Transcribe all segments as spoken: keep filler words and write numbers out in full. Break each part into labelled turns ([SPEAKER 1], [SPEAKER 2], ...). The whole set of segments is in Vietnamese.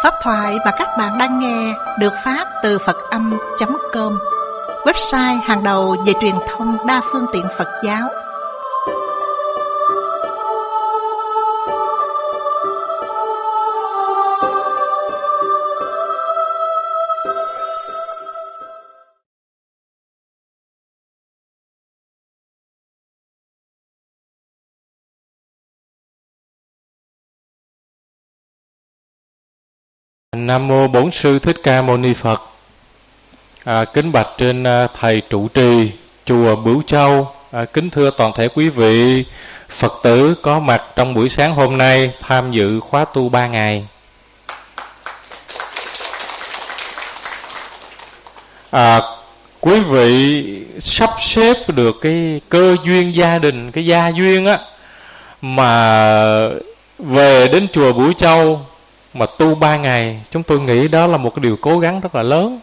[SPEAKER 1] Pháp thoại mà các bạn đang nghe được phát từ Phật Âm chấm com, website hàng đầu về truyền thông đa phương tiện Phật giáo.
[SPEAKER 2] Nam mô Bổn Sư Thích Ca Mâu Ni Phật. À, kính bạch trên à, thầy trụ trì chùa Bửu Châu, à, kính thưa toàn thể quý vị Phật tử có mặt trong buổi sáng hôm nay tham dự khóa tu ba ngày. À, quý vị sắp xếp được cái cơ duyên gia đình, cái gia duyên á, mà về đến chùa Bửu Châu mà tu ba ngày, chúng tôi nghĩ đó là một cái điều cố gắng rất là lớn.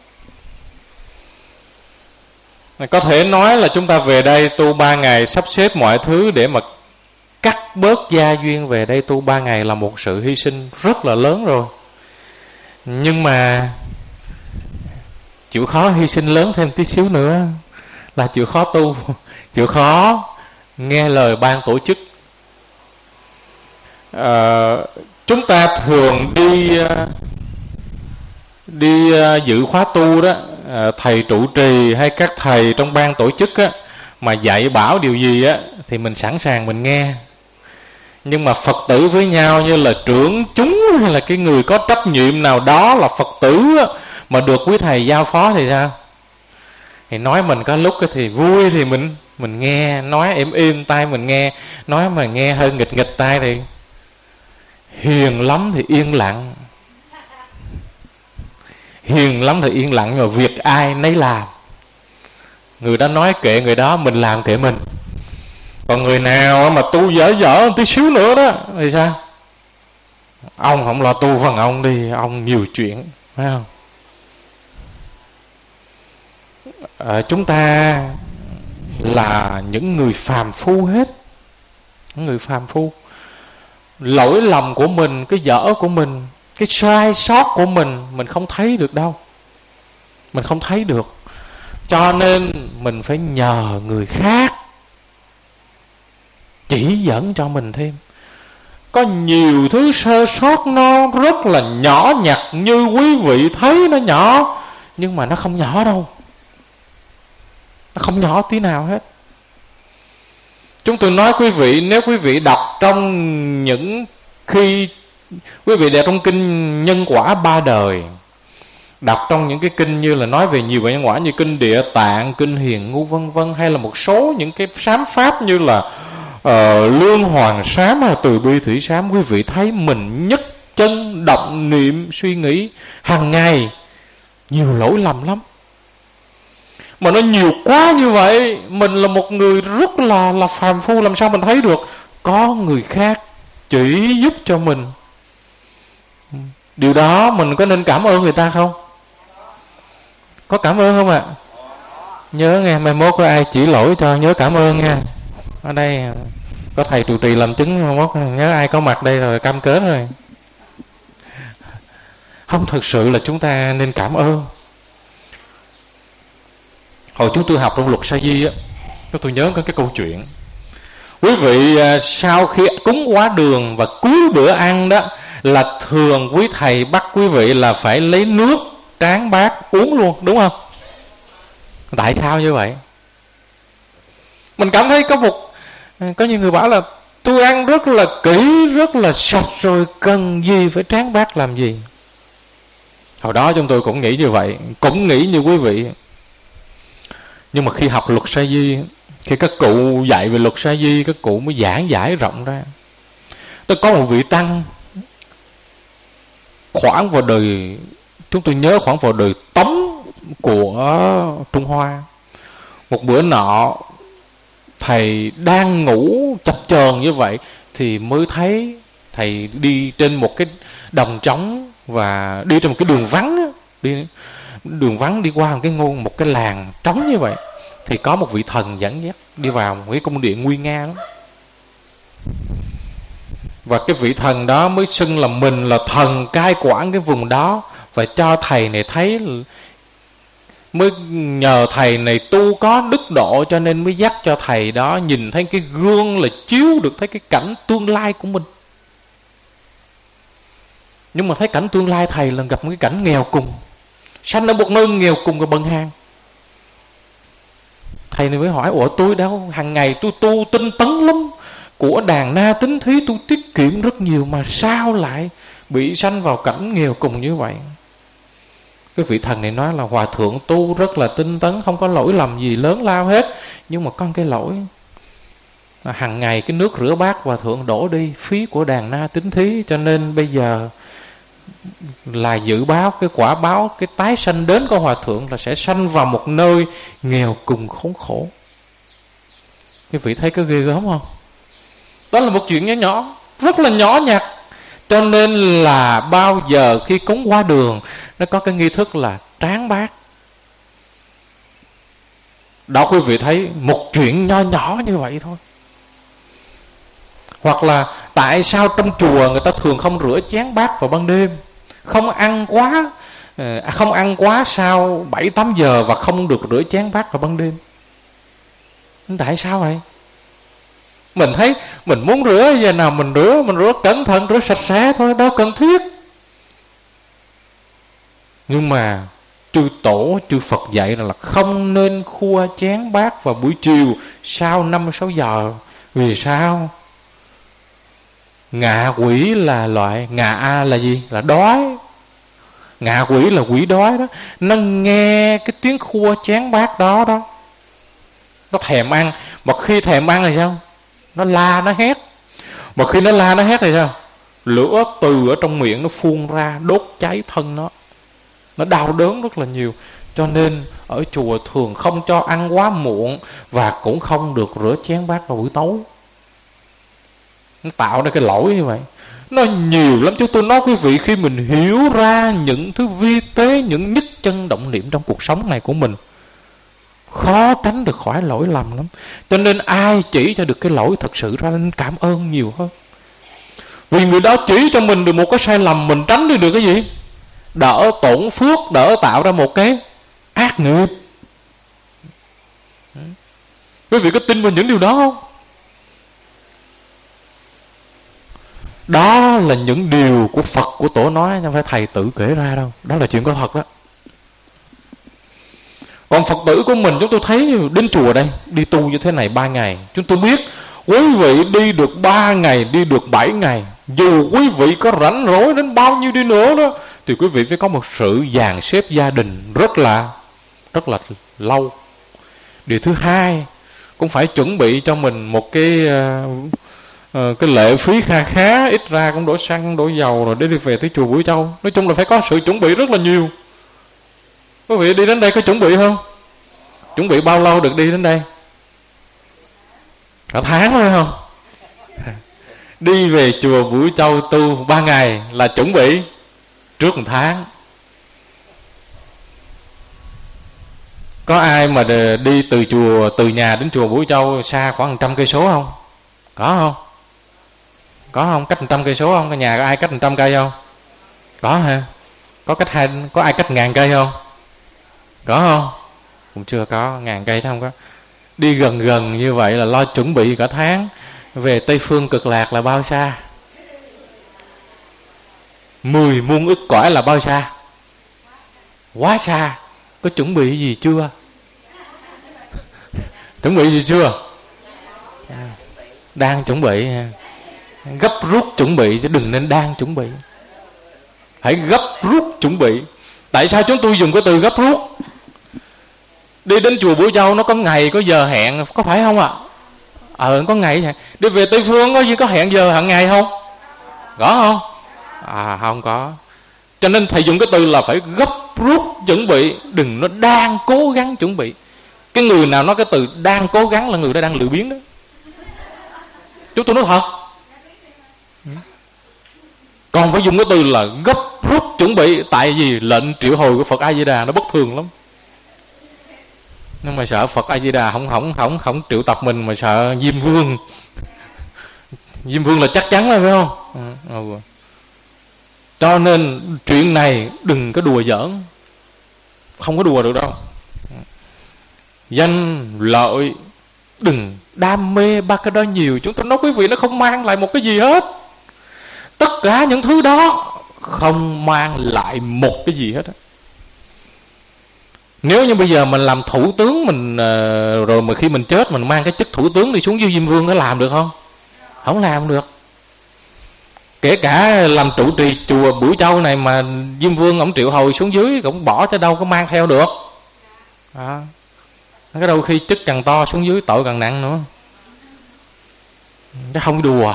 [SPEAKER 2] Có thể nói là chúng ta về đây tu ba ngày, sắp xếp mọi thứ để mà cắt bớt gia duyên về đây tu ba ngày là một sự hy sinh rất là lớn rồi. Nhưng mà chịu khó hy sinh lớn thêm tí xíu nữa là chịu khó tu, chịu khó nghe lời ban tổ chức. À, chúng ta thường đi đi dự khóa tu đó, thầy trụ trì hay các thầy trong ban tổ chức á, mà dạy bảo điều gì á thì mình sẵn sàng mình nghe. Nhưng mà Phật tử với nhau như là trưởng chúng hay là cái người có trách nhiệm nào đó là Phật tử á, mà được quý thầy giao phó thì sao? Thì nói mình có lúc thì vui thì mình mình nghe, nói êm êm tai mình nghe, nói mà nghe hơi nghịch nghịch tai thì hiền lắm thì yên lặng, hiền lắm thì yên lặng, mà việc ai nấy làm. Người đó nói kệ người đó, mình làm kệ mình. Còn người nào mà tu dở dở tí xíu nữa đó thì sao? Ông không lo tu phần ông đi, ông nhiều chuyện, phải không? À, chúng ta là những người phàm phu hết, những người phàm phu. Lỗi lầm của mình, cái dở của mình, cái sai sót của mình, mình không thấy được đâu. Mình không thấy được. Cho nên mình phải nhờ người khác chỉ dẫn cho mình thêm. Có nhiều thứ sơ sót nó rất là nhỏ nhặt, như quý vị thấy nó nhỏ, nhưng mà nó không nhỏ đâu. Nó không nhỏ tí nào hết. Chúng tôi nói quý vị, nếu quý vị đọc trong những khi quý vị đọc trong kinh Nhân Quả Ba Đời, đọc trong những cái kinh như là nói về nhiều về nhân quả như kinh Địa Tạng, kinh Hiền Ngu vân vân, hay là một số những cái sám pháp như là uh, Lương Hoàng Sám hay Từ Bi Thủy Sám, quý vị thấy mình nhất chân động niệm suy nghĩ hàng ngày nhiều lỗi lầm lắm. Mà nó nhiều quá như vậy, mình là một người rất là là phàm phu, làm sao mình thấy được? Có người khác chỉ giúp cho mình. Điều đó mình có nên cảm ơn người ta không? Có cảm ơn không ạ? À? Nhớ nghe, mai mốt có ai chỉ lỗi cho nhớ cảm ơn nha. Ở đây có thầy trụ trì làm chứng, mai mốt nhớ ai có mặt đây rồi cam kết rồi. Không, thực sự là chúng ta nên cảm ơn. Hồi chúng tôi học trong luật Sa Di á, tôi nhớ có cái câu chuyện. Quý vị sau khi cúng quá đường và cuối bữa ăn đó, là thường quý thầy bắt quý vị là phải lấy nước tráng bát uống luôn, đúng không? Tại sao như vậy? Mình cảm thấy có một có những người bảo là tôi ăn rất là kỹ, rất là sạch rồi, cần gì phải tráng bát làm gì? Hồi đó chúng tôi cũng nghĩ như vậy, cũng nghĩ như quý vị. Nhưng mà khi học luật Sa Di, khi các cụ dạy về luật Sa Di, các cụ mới giảng giải rộng ra. Tôi có một vị tăng khoảng vào đời, chúng tôi nhớ khoảng vào đời Tống của Trung Hoa. Một bữa nọ thầy đang ngủ chập chờn như vậy thì mới thấy thầy đi trên một cái đồng trống và đi trên một cái đường vắng, đi đường vắng đi qua một cái ngôi một cái làng trống như vậy, thì có một vị thần dẫn dắt đi vào một cái cung điện nguy nga lắm. Và cái vị thần đó mới xưng là mình là thần cai quản cái vùng đó, và cho thầy này thấy, mới nhờ thầy này tu có đức độ, cho nên mới dắt cho thầy đó nhìn thấy cái gương là chiếu được thấy cái cảnh tương lai của mình. Nhưng mà thấy cảnh tương lai thầy là gặp một cái cảnh nghèo cùng, sanh ở một nơi nghèo cùng và bần hàng. Thầy này mới hỏi: ủa tôi đâu, hàng ngày tôi tu tinh tấn lắm, của đàn na tính thí tôi tiết kiệm rất nhiều, mà sao lại bị sanh vào cảnh nghèo cùng như vậy? Cái vị thần này nói là hòa thượng tu rất là tinh tấn, không có lỗi lầm gì lớn lao hết, nhưng mà có cái lỗi là hàng ngày cái nước rửa bát hòa thượng đổ đi phí của đàn na tính thí, cho nên bây giờ là dự báo cái quả báo, cái tái sanh đến của hòa thượng là sẽ sanh vào một nơi nghèo cùng khốn khổ. Quý vị thấy có ghê gớm không? Đó là một chuyện nhỏ nhỏ, rất là nhỏ nhặt. Cho nên là bao giờ khi cúng qua đường, nó có cái nghi thức là tráng bát. Đó, quý vị thấy một chuyện nho nhỏ như vậy thôi. Hoặc là tại sao trong chùa người ta thường không rửa chén bát vào ban đêm, không ăn quá không ăn quá sau bảy tám giờ, và không được rửa chén bát vào ban đêm? Tại sao vậy? Mình thấy mình muốn rửa giờ nào mình rửa, mình rửa cẩn thận, rửa sạch sẽ thôi, đâu cần thiết. Nhưng mà chư tổ, chư Phật dạy là không nên khua chén bát vào buổi chiều sau năm sáu giờ. Vì sao? Ngạ quỷ là loại, ngạ a là gì? Là đói. Ngạ quỷ là quỷ đói đó. Nó nghe cái tiếng khua chén bát đó đó, nó thèm ăn. Mà khi thèm ăn là sao? Nó la, nó hét. Mà khi nó la, nó hét thì sao? Lửa từ ở trong miệng nó phun ra, đốt cháy thân nó. Nó đau đớn rất là nhiều. Cho nên ở chùa thường không cho ăn quá muộn, và cũng không được rửa chén bát vào buổi tối. Nó tạo ra cái lỗi như vậy. Nó nhiều lắm. Chúng tôi nói quý vị, khi mình hiểu ra những thứ vi tế, những nhất chân động niệm trong cuộc sống này của mình, khó tránh được khỏi lỗi lầm lắm. Cho nên ai chỉ cho được cái lỗi thật sự ra nên cảm ơn nhiều hơn. Vì người đó chỉ cho mình được một cái sai lầm, mình tránh đi được cái gì? Đỡ tổn phước, đỡ tạo ra một cái ác nghiệp. Quý vị có tin vào những điều đó không? Đó là những điều của Phật, của Tổ nói, không phải thầy tự kể ra đâu. Đó là chuyện có thật đó. Còn Phật tử của mình, chúng tôi thấy đến chùa đây, đi tu như thế này ba ngày, chúng tôi biết quý vị đi được ba ngày, đi được bảy ngày, dù quý vị có rảnh rỗi đến bao nhiêu đi nữa đó, thì quý vị phải có một sự dàn xếp gia đình rất là rất là lâu. Điều thứ hai, cũng phải chuẩn bị cho mình một cái uh, uh, cái lệ phí kha khá, ít ra cũng đổ xăng, đổ dầu rồi để đi về tới chùa Bửu Châu. Nói chung là phải có sự chuẩn bị rất là nhiều. Quý vị đi đến đây có chuẩn bị không? Chuẩn bị bao lâu được đi đến đây? Cả tháng thôi không? Đi về chùa Bửu Châu tu ba ngày là chuẩn bị trước một tháng. Có ai mà đi từ chùa, từ nhà đến chùa Bửu Châu xa khoảng một trăm cây số không? Có không? Có không? Cách một trăm cây số không? Cái nhà có ai cách một trăm cây không? Có ha? Có cách hai, có ai cách ngàn cây không? Có không? Cũng chưa có, ngàn cây không có. Đi gần gần như vậy là lo chuẩn bị cả tháng. Về Tây Phương Cực Lạc là bao xa? Mười muôn ức cõi là bao xa? Quá xa. Có chuẩn bị gì chưa? Chuẩn bị gì chưa? Đang chuẩn bị. Gấp rút chuẩn bị, chứ đừng nên đang chuẩn bị. Hãy gấp rút chuẩn bị. Tại sao chúng tôi dùng cái từ gấp rút? Đi đến chùa Bửu Châu nó có ngày, có giờ hẹn, có phải không ạ? À? Ờ, có ngày hẹn. Đi về Tây Phương có gì có hẹn giờ hẹn ngày không? Có không? À, không có. Cho nên thầy dùng cái từ là phải gấp rút chuẩn bị, đừng nó đang cố gắng chuẩn bị. Cái người nào nói cái từ đang cố gắng là người đó đang lười biếng đó. Chúng tôi nói thật. Còn phải dùng cái từ là gấp rút chuẩn bị. Tại vì lệnh triệu hồi của Phật A Di Đà nó bất thường lắm. Nhưng mà sợ Phật A Di Đà không không không không triệu tập mình, mà sợ Diêm Vương Diêm Vương là chắc chắn rồi phải không? Ừ. Ừ. Cho nên chuyện này đừng có đùa giỡn, không có đùa được đâu. Danh lợi, đừng đam mê ba cái đó nhiều. Chúng tôi nói quý vị, nó không mang lại một cái gì hết. Tất cả những thứ đó không mang lại một cái gì hết. Nếu như bây giờ mình làm thủ tướng, mình rồi mà khi mình chết mình mang cái chức thủ tướng đi xuống dưới Diêm Vương, có làm được không? Không làm được. Kể cả làm trụ trì chùa Bửu Châu này mà Diêm Vương ông triệu hồi xuống dưới cũng bỏ cho đâu có mang theo được. À, cái đâu khi chức càng to xuống dưới tội càng nặng nữa. Cái không đùa.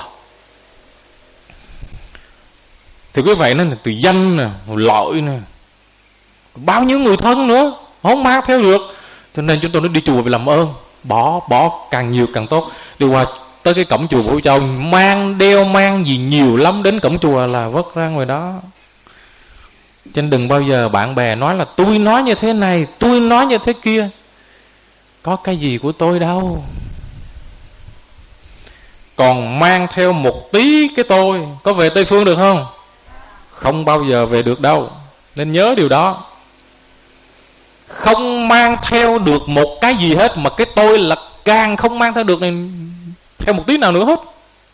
[SPEAKER 2] Thì quý vị nó là từ danh nè, lợi nè, bao nhiêu người thân nữa không mang theo được. Cho nên chúng tôi nói đi chùa vì làm ơn, bỏ bỏ càng nhiều càng tốt. Đi qua tới cái cổng chùa Bửu Châu, mang đeo mang gì nhiều lắm, đến cổng chùa là vất ra ngoài đó. Cho nên đừng bao giờ bạn bè nói là tôi nói như thế này, tôi nói như thế kia. Có cái gì của tôi đâu. Còn mang theo một tí cái tôi, có về Tây Phương được không? Không bao giờ về được đâu. Nên nhớ điều đó. Không mang theo được một cái gì hết, mà cái tôi là càng không mang theo được này theo một tí nào nữa hết.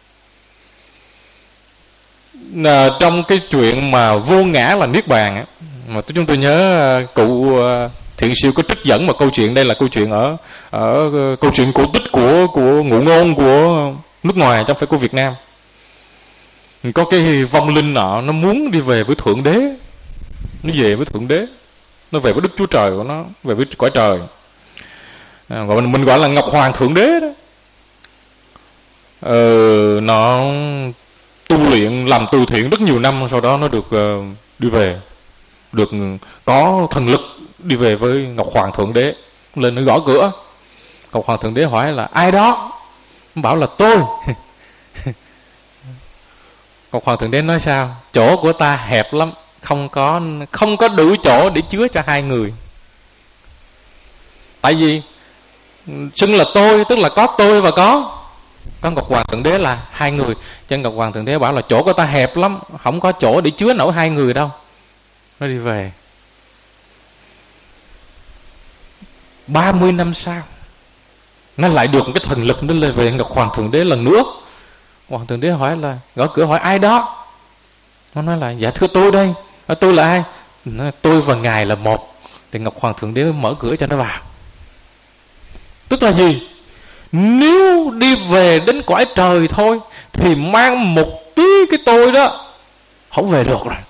[SPEAKER 2] À, trong cái chuyện mà vô ngã là niết bàn á, mà chúng tôi nhớ cụ Thiện Siêu có trích dẫn một câu chuyện. Đây là câu chuyện ở ở câu chuyện cổ tích của của ngụ ngôn của nước ngoài, chứ không phải của Việt Nam. Có cái vong linh nọ nó muốn đi về với Thượng Đế, nó về với Thượng Đế, nó về với Đức Chúa Trời của nó, về với cõi trời. À, gọi mình, mình gọi là Ngọc Hoàng Thượng Đế đó. Ờ, nó tu luyện làm từ thiện rất nhiều năm, sau đó nó được uh, đi về, được có thần lực đi về với Ngọc Hoàng Thượng Đế. Lên nó gõ cửa, Ngọc Hoàng Thượng Đế hỏi là ai đó, nó bảo là tôi. Ngọc Hoàng Thượng Đế nói sao? Chỗ của ta hẹp lắm, không có không có đủ chỗ để chứa cho hai người. Tại vì xưng là tôi tức là có tôi và có có Ngọc Hoàng Thượng Đế là hai người. Cho nên Ngọc Hoàng Thượng Đế bảo là chỗ của ta hẹp lắm, không có chỗ để chứa nổi hai người đâu. Nó đi về. ba mươi năm sau nó lại được một cái thần lực, nó lên về Ngọc Hoàng Thượng Đế lần nữa. Ngọc Hoàng Thượng Đế hỏi là, gõ cửa hỏi ai đó. Nó nói là dạ thưa tôi đây. À, tôi là ai? Nói, tôi và ngài là một. Thì Ngọc Hoàng Thượng Đế mở cửa cho nó vào. Tức là gì? Nếu đi về đến cõi trời thôi thì mang một tí cái tôi đó không về được rồi.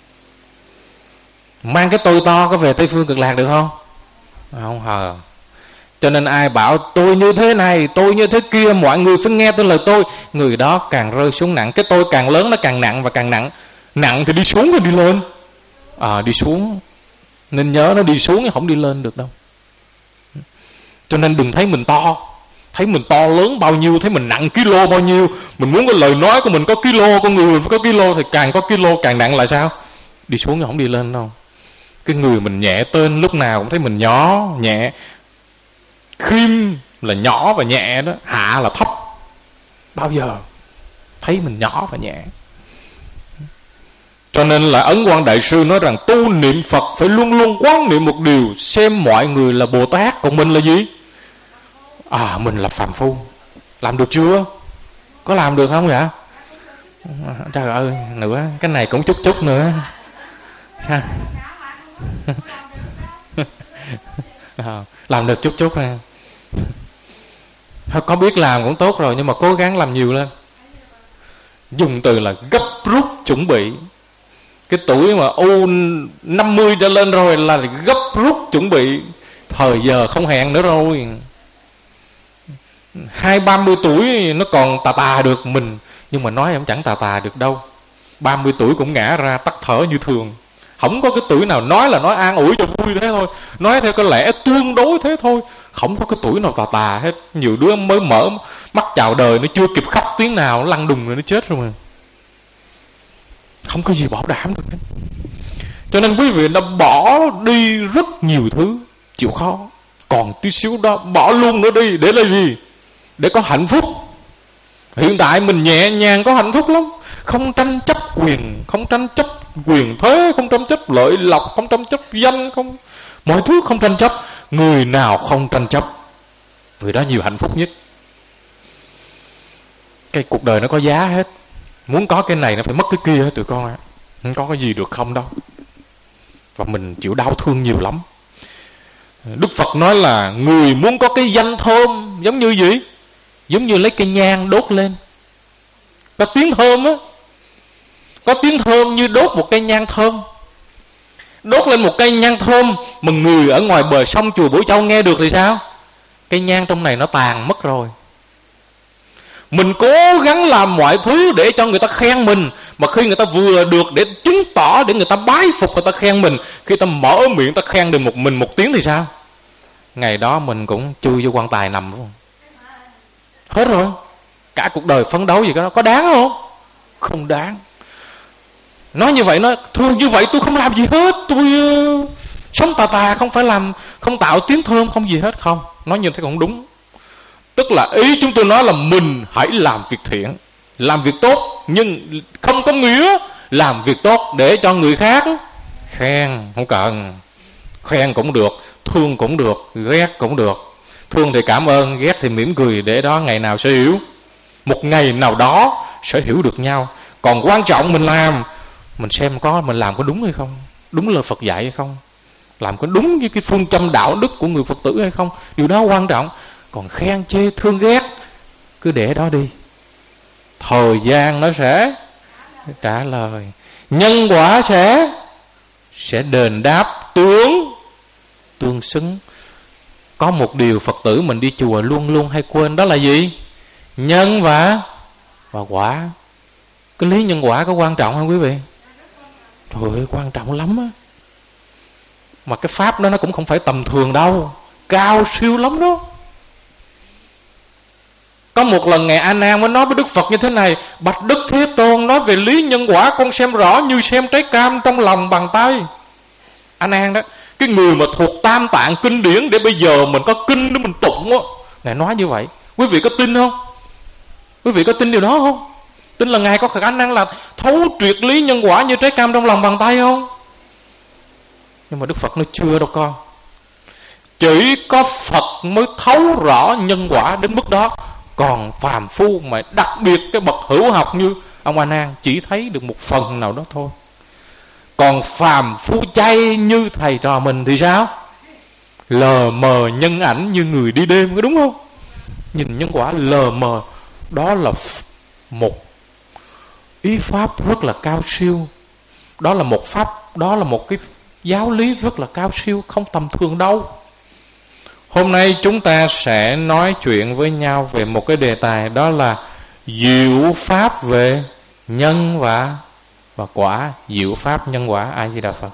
[SPEAKER 2] Mang cái tôi to có về Tây Phương Cực Lạc được không? Không hờ. Cho nên ai bảo tôi như thế này, tôi như thế kia, mọi người phải nghe tôi lời tôi, người đó càng rơi xuống nặng. Cái tôi càng lớn nó càng nặng và càng nặng. Nặng thì đi xuống rồi đi lên. À, đi xuống. Nên nhớ nó đi xuống chứ không đi lên được đâu. Cho nên đừng thấy mình to, thấy mình to lớn bao nhiêu, thấy mình nặng kilo bao nhiêu, mình muốn cái lời nói của mình có kilo, con người mình phải có kilo, thì càng có kilo càng nặng là sao? Đi xuống chứ không đi lên đâu. Cái người mình nhẹ tên lúc nào cũng thấy mình nhỏ, nhẹ. Khiêm là nhỏ và nhẹ đó, hạ là thấp. Bao giờ thấy mình nhỏ và nhẹ. Cho nên là Ấn Quang Đại Sư nói rằng tu niệm Phật phải luôn luôn quán niệm một điều, xem mọi người là Bồ Tát, còn mình là gì? À, mình là phàm phu. Làm được chưa? Có làm được không vậy? Trời ơi, nữa, cái này cũng chút chút nữa. À, làm được chút chút ha. Có biết làm cũng tốt rồi, nhưng mà cố gắng làm nhiều lên. Dùng từ là gấp rút chuẩn bị. Cái tuổi mà u năm mươi trở lên rồi là gấp rút chuẩn bị. Thời giờ không hẹn nữa rồi. Hai ba mươi tuổi nó còn tà tà được mình, nhưng mà nói em chẳng tà tà được đâu. Ba mươi tuổi cũng ngã ra tắt thở như thường. Không có cái tuổi nào nói là nói an ủi cho vui thế thôi, nói theo cái lẽ tương đối thế thôi. Không có cái tuổi nào tà tà hết. Nhiều đứa mới mở mắt chào đời, nó chưa kịp khóc tiếng nào, nó lăn đùng rồi nó chết rồi mà. Không có gì bảo đảm được hết. Cho nên quý vị đã bỏ đi rất nhiều thứ, chịu khó. Còn tí xíu đó bỏ luôn nữa đi. Để là gì? Để có hạnh phúc. Hiện tại mình nhẹ nhàng có hạnh phúc lắm, không tranh chấp quyền, không tranh chấp quyền thế, không tranh chấp lợi lộc, không tranh chấp danh, không mọi thứ không tranh chấp. Người nào không tranh chấp, người đó nhiều hạnh phúc nhất. Cái cuộc đời nó có giá hết, muốn có cái này nó phải mất cái kia hết tụi con ạ. Không có cái gì được không đâu. Và mình chịu đau thương nhiều lắm. Đức Phật nói là người muốn có cái danh thơm giống như gì? Giống như lấy cây nhang đốt lên, có tiếng thơm á, có tiếng thơm như đốt một cây nhang thơm. Đốt lên một cây nhang thơm mà người ở ngoài bờ sông chùa Bửu Châu nghe được thì sao? Cây nhang trong này nó tàn mất rồi. Mình cố gắng làm mọi thứ để cho người ta khen mình, mà khi người ta vừa được để chứng tỏ, để người ta bái phục, người ta khen mình, khi ta mở miệng người ta khen được một mình một tiếng thì sao? Ngày đó mình cũng chui vô quan tài nằm luôn. Hết rồi. Cả cuộc đời phấn đấu gì đó có đáng không? Không đáng. Nói như vậy, nói thôi như vậy tôi không làm gì hết, tôi uh, sống tà tà, không phải làm, không tạo tiếng thơm, không gì hết. Không, nói như thế cũng đúng. Tức là ý chúng tôi nói là mình hãy làm việc thiện, làm việc tốt, nhưng không có nghĩa làm việc tốt để cho người khác khen. Không cần. Khen cũng được, thương cũng được, ghét cũng được. Thương thì cảm ơn, ghét thì mỉm cười, để đó ngày nào sẽ hiểu. Một ngày nào đó sẽ hiểu được nhau. Còn quan trọng mình làm, mình xem có mình làm có đúng hay không, đúng lời Phật dạy hay không, làm có đúng với cái phương châm đạo đức của người Phật tử hay không, điều đó quan trọng. Còn khen chê thương ghét cứ để đó đi, thời gian nó sẽ trả lời, nhân quả sẽ sẽ đền đáp tương tương xứng. Có một điều Phật tử mình đi chùa luôn luôn hay quên, đó là gì? Nhân và và quả. Cái lý nhân quả có quan trọng không quý vị? Trời ơi, quan trọng lắm á. Mà cái pháp đó nó cũng không phải tầm thường đâu, cao siêu lắm đó. Có một lần Ngài A Nan mới nói với Đức Phật như thế này: bạch Đức Thế Tôn, nói về lý nhân quả con xem rõ như xem trái cam trong lòng bàn tay. A Nan đó, cái người mà thuộc tam tạng kinh điển, để bây giờ mình có kinh để mình tụng á, Ngài nói như vậy. Quý vị có tin không? Quý vị có tin điều đó không? Tin là Ngài có khả năng là thấu triệt lý nhân quả như trái cam trong lòng bàn tay không? Nhưng mà Đức Phật nói chưa đâu con. Chỉ có Phật mới thấu rõ nhân quả đến mức đó. Còn phàm phu mà đặc biệt cái bậc hữu học như ông A Nan chỉ thấy được một phần nào đó thôi. Còn phàm phu chay như thầy trò mình thì sao? Lờ mờ nhân ảnh như người đi đêm, có đúng không? Nhìn nhân quả lờ mờ. Đó là một ý pháp rất là cao siêu. Đó là một pháp, đó là một cái giáo lý rất là cao siêu, không tầm thường đâu. Hôm nay chúng ta sẽ nói chuyện với nhau về một cái đề tài, đó là diệu pháp về nhân và và quả. Diệu pháp nhân quả. A Di Đà Phật.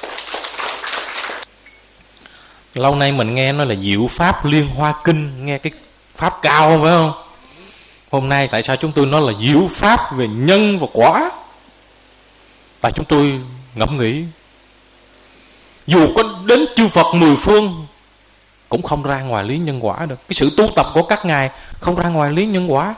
[SPEAKER 2] Lâu nay mình nghe nói là diệu pháp Liên Hoa Kinh, nghe cái pháp cao phải không? Hôm nay tại sao chúng tôi nói là diệu pháp về nhân và quả? Tại chúng tôi ngẫm nghĩ, dù có đến chư Phật mười phương cũng không ra ngoài lý nhân quả được. Cái sự tu tập của các ngài không ra ngoài lý nhân quả.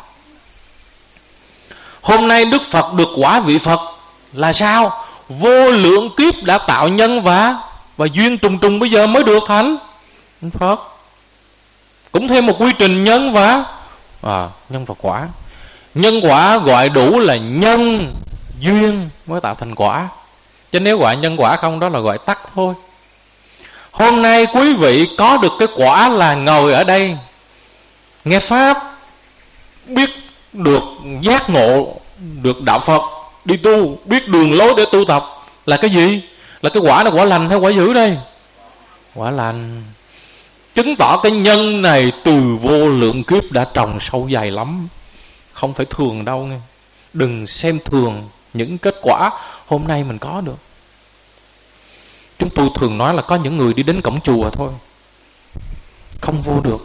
[SPEAKER 2] Hôm nay Đức Phật được quả vị Phật là sao? Vô lượng kiếp đã tạo nhân và và duyên trùng trùng bây giờ mới được thành Phật. Cũng thêm một quy trình nhân và à, nhân và quả. Nhân quả gọi đủ là nhân duyên mới tạo thành quả. Chứ nếu gọi nhân quả không, đó là gọi tắt thôi. Hôm nay quý vị có được cái quả là ngồi ở đây nghe pháp, biết được giác ngộ, được đạo Phật, đi tu, biết đường lối để tu tập. Là cái gì? Là cái quả là quả lành hay quả dữ đây? Quả lành. Chứng tỏ cái nhân này từ vô lượng kiếp đã trồng sâu dày lắm, không phải thường đâu nghe. Đừng xem thường những kết quả hôm nay mình có được. Chúng tôi thường nói là có những người đi đến cổng chùa thôi, không vô được.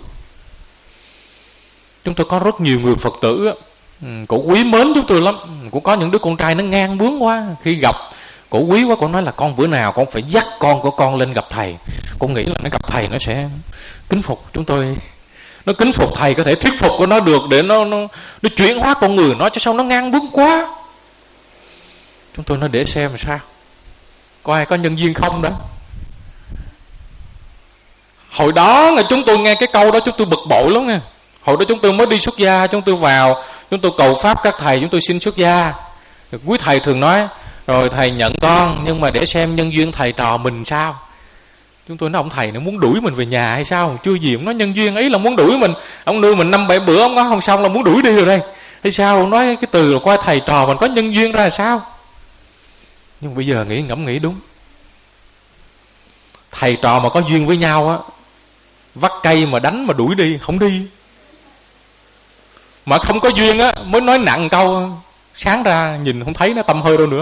[SPEAKER 2] Chúng tôi có rất nhiều người Phật tử, cổ quý mến chúng tôi lắm. Cũng có những đứa con trai nó ngang bướng quá, khi gặp cổ quý quá, cổ nói là con bữa nào con phải dắt con của con lên gặp thầy. Con nghĩ là nó gặp thầy nó sẽ kính phục. Chúng tôi Nó kính phục thầy có thể thuyết phục của nó được để nó nó, nó chuyển hóa con người nó, cho sao nó ngang bướng quá. Chúng tôi nói để xem làm sao, có ai có nhân duyên không đó. Hồi đó là chúng tôi nghe cái câu đó chúng tôi bực bội lắm nha. Hồi đó chúng tôi mới đi xuất gia, chúng tôi vào, chúng tôi cầu pháp các thầy, chúng tôi xin xuất gia. Quý thầy thường nói rồi thầy nhận con, nhưng mà để xem nhân duyên thầy trò mình sao. Chúng tôi nói ông thầy nó muốn đuổi mình về nhà hay sao? Chưa gì ông nói nhân duyên ấy là muốn đuổi mình, ông nuôi mình năm bảy bữa ông nói không xong là muốn đuổi đi rồi đây hay sao? Ông nói cái từ là coi thầy trò mình có nhân duyên ra là sao. Nhưng bây giờ nghĩ ngẫm nghĩ đúng, thầy trò mà có duyên với nhau á, vắt cây mà đánh mà đuổi đi không đi. Mà không có duyên á mới nói nặng câu, sáng ra nhìn không thấy nó tăm hơi đâu nữa.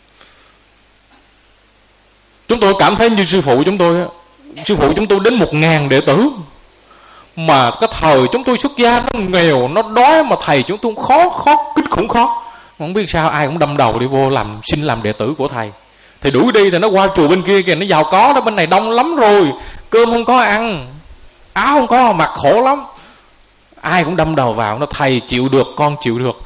[SPEAKER 2] Chúng tôi cảm thấy như sư phụ chúng tôi á, sư phụ chúng tôi đến một ngàn đệ tử, mà cái thời chúng tôi xuất gia nó nghèo, nó đói, mà thầy chúng tôi khó khó kinh khủng khó. Không biết sao ai cũng đâm đầu đi vô làm xin làm đệ tử của thầy. Thì đuổi đi thì nó qua chùa bên kia kìa, nó giàu có đó, bên này đông lắm rồi, cơm không có ăn, áo không có mặc, khổ lắm. Ai cũng đâm đầu vào, nó thầy chịu được, con chịu được.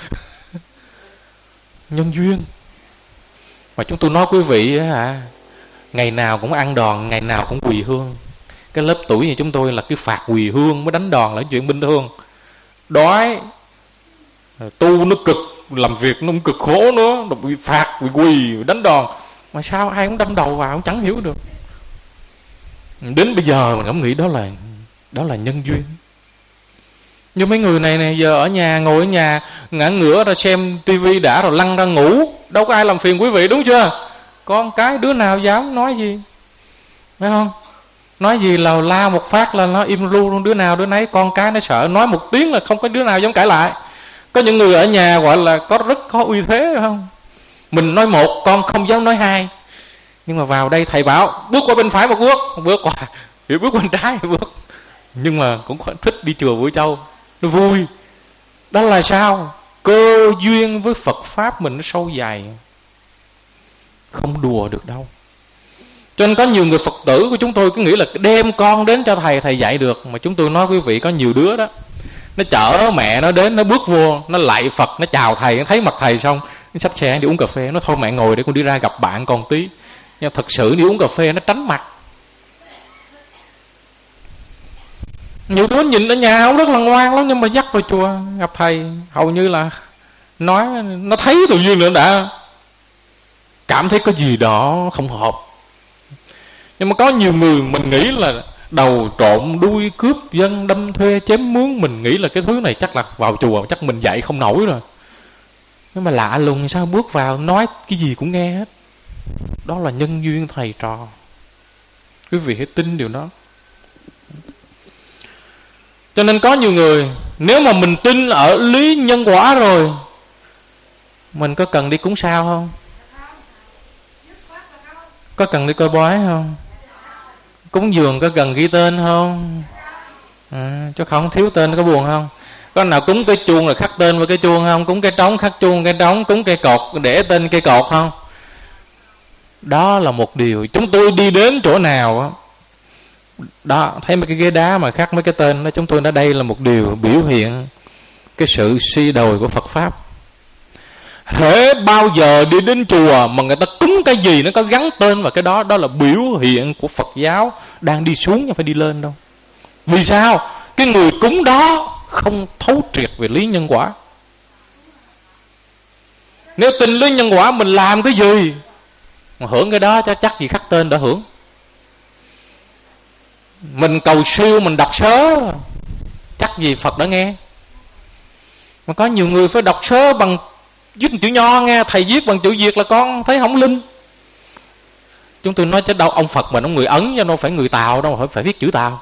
[SPEAKER 2] Nhân duyên. Mà chúng tôi nói quý vị hả, ngày nào cũng ăn đòn, ngày nào cũng quỳ hương. Cái lớp tuổi như chúng tôi là cái phạt quỳ hương mới đánh đòn là chuyện bình thường. Đói, tu nó cực, làm việc nó cũng cực khổ nữa, bị phạt, bị quỳ, đánh đòn. Mà sao ai cũng đâm đầu vào, chẳng hiểu được. Đến bây giờ mình ngẫm nghĩ đó là đó là nhân duyên. Như mấy người này này giờ ở nhà, ngồi ở nhà ngã ngửa ra xem tivi đã rồi lăn ra ngủ, đâu có ai làm phiền quý vị, đúng chưa? Con cái đứa nào dám nói gì, phải không? Nói gì là la một phát là nó im ru luôn, đứa nào đứa nấy, con cái nó sợ, nói một tiếng là không có đứa nào dám cãi lại. Có những người ở nhà gọi là có rất có uy thế, phải không? Mình nói một, con không dám nói hai. Nhưng mà vào đây thầy bảo bước qua bên phải một bước, một bước qua, thì bước bên trái một bước. Nhưng mà cũng thích đi chùa Vũ Châu, nó vui. Đó là sao? Cơ duyên với Phật Pháp mình nó sâu dày, không đùa được đâu. Cho nên có nhiều người Phật tử của chúng tôi cứ nghĩ là đem con đến cho thầy, thầy dạy được. Mà chúng tôi nói quý vị, có nhiều đứa đó, nó chở mẹ nó đến, nó bước vô, nó lạy Phật, nó chào thầy, nó thấy mặt thầy xong, nó xách xe đi uống cà phê. Nó thôi mẹ ngồi để con đi ra gặp bạn còn tí. Nhưng thật sự đi uống cà phê nó tránh mặt. Nhiều đứa nhìn ở nhà cũng rất là ngoan lắm, nhưng mà dắt vào chùa gặp thầy hầu như là nói, nó thấy tự nhiên nữa đã cảm thấy có gì đó không hợp. Nhưng mà có nhiều người mình nghĩ là đầu trộm đuôi cướp dân, đâm thuê chém mướn, mình nghĩ là cái thứ này chắc là vào chùa chắc mình dạy không nổi rồi. Nhưng mà lạ lùng sao bước vào nói cái gì cũng nghe hết. Đó là nhân duyên thầy trò. Quý vị hãy tin điều đó. Cho nên có nhiều người, nếu mà mình tin ở lý nhân quả rồi, mình có cần đi cúng sao không? Có cần đi coi bói không? Cúng dường có cần ghi tên không? À, chứ không thiếu tên có buồn không? Có nào cúng cái chuông là khắc tên vào cái chuông không? Cúng cái trống khắc chuông cái trống, cúng cây cột để tên cây cột không? Đó là một điều. Chúng tôi đi đến chỗ nào đó, đó thấy mấy cái ghế đá mà khắc mấy cái tên đó, chúng tôi nói đây là một điều biểu hiện cái sự suy đồi của Phật Pháp. Hễ bao giờ đi đến chùa mà người ta cúng cái gì nó có gắn tên vào cái đó, đó là biểu hiện của Phật giáo đang đi xuống, chứ phải đi lên đâu. Vì sao? Cái người cúng đó không thấu triệt về lý nhân quả. Nếu tin lý nhân quả, mình làm cái gì mà hưởng cái đó, chắc chắc gì khắc tên đã hưởng. Mình cầu siêu, mình đọc sớ, chắc gì Phật đã nghe. Mà có nhiều người phải đọc sớ bằng viết chữ nho nghe, thầy viết bằng chữ Việt là con thấy không linh. Chúng tôi nói chứ đâu, ông Phật mình ông người Ấn chứ đâu phải người Tàu đâu phải phải viết chữ Tàu.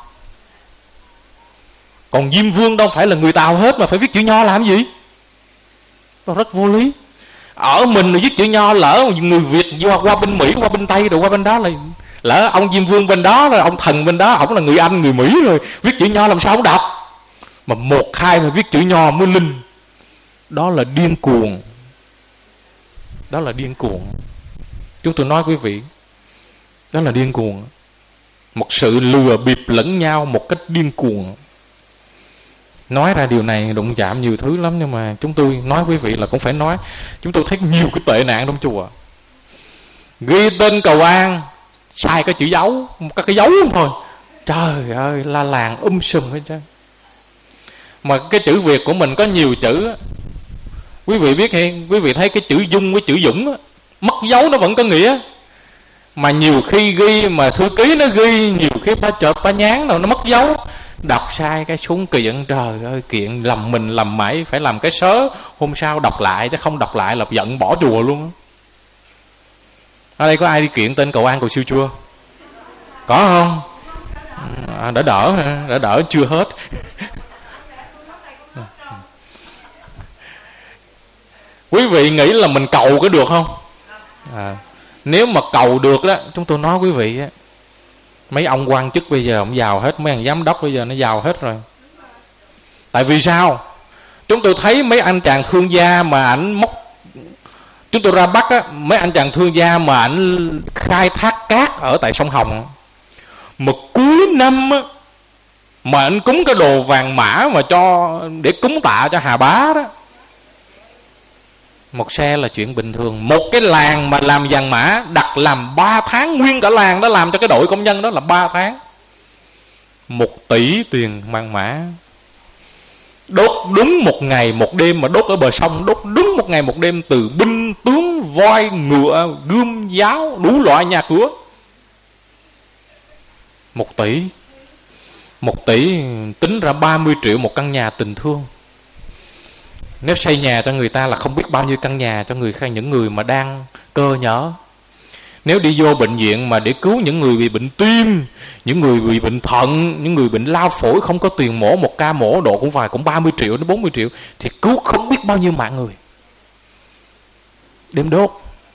[SPEAKER 2] Còn Diêm Vương đâu phải là người Tàu hết mà phải viết chữ nho làm gì? Nó rất vô lý. Ở mình là viết chữ nho, lỡ người Việt qua, qua bên Mỹ, qua bên Tây rồi qua bên đó là lỡ ông Diêm Vương bên đó rồi ông thần bên đó, ổng là người Anh, người Mỹ rồi, viết chữ nho làm sao ông đọc? Mà một hai mà viết chữ nho mới linh. Đó là điên cuồng. Đó là điên cuồng. Chúng tôi nói quý vị, đó là điên cuồng. Một sự lừa bịp lẫn nhau một cách điên cuồng. Nói ra điều này đụng chạm nhiều thứ lắm, nhưng mà chúng tôi nói quý vị là cũng phải nói. Chúng tôi thấy nhiều cái tệ nạn trong chùa. Ghi tên cầu an sai cái chữ dấu, các cái dấu không thôi. Trời ơi, la làng um sùm hết trơn. Mà cái chữ Việt của mình có nhiều chữ. Quý vị biết hay, quý vị thấy cái chữ Dung với chữ Dũng, mất dấu nó vẫn có nghĩa. Mà nhiều khi ghi mà thư ký nó ghi, nhiều khi ba chợt ba nhán đâu nó mất dấu. Đọc sai cái xuống kiện, trời ơi, kiện lầm mình lầm mãi, phải làm cái sớ, hôm sau đọc lại, chứ không đọc lại là giận bỏ chùa luôn. Ở đây có ai đi kiện tên cầu an cầu siêu chưa? Có không? À, đỡ đỡ đỡ đỡ chưa hết. Quý vị nghĩ là mình cầu có được không? À, nếu mà cầu được đó, chúng tôi nói quý vị á, mấy ông quan chức bây giờ ông giàu hết, mấy thằng giám đốc bây giờ nó giàu hết rồi. Tại vì sao? Chúng tôi thấy mấy anh chàng thương gia mà ảnh móc, chúng tôi ra Bắc á, mấy anh chàng thương gia mà ảnh khai thác cát ở tại sông Hồng, mà cuối năm á, mà ảnh cúng cái đồ vàng mã mà cho để cúng tạ cho Hà Bá đó, một xe là chuyện bình thường. Một cái làng mà làm vàng mã đặt làm ba tháng, nguyên cả làng đó làm cho cái đội công nhân đó là ba tháng. Một tỷ tiền vàng mã, đốt đúng một ngày một đêm, mà đốt ở bờ sông, đốt đúng một ngày một đêm, từ binh tướng voi ngựa gươm giáo đủ loại nhà cửa. Một tỷ, một tỷ tính ra ba mươi triệu một căn nhà tình thương. Nếu xây nhà cho người ta là không biết bao nhiêu căn nhà cho người những người mà đang cơ nhở. Nếu đi vô bệnh viện mà để cứu những người bị bệnh tim, những người bị bệnh thận, những người bệnh lao phổi không có tiền mổ, một ca mổ độ cũng phải cũng ba mươi triệu đến bốn mươi triệu, thì cứu không biết bao nhiêu mạng người. Đêm đốt.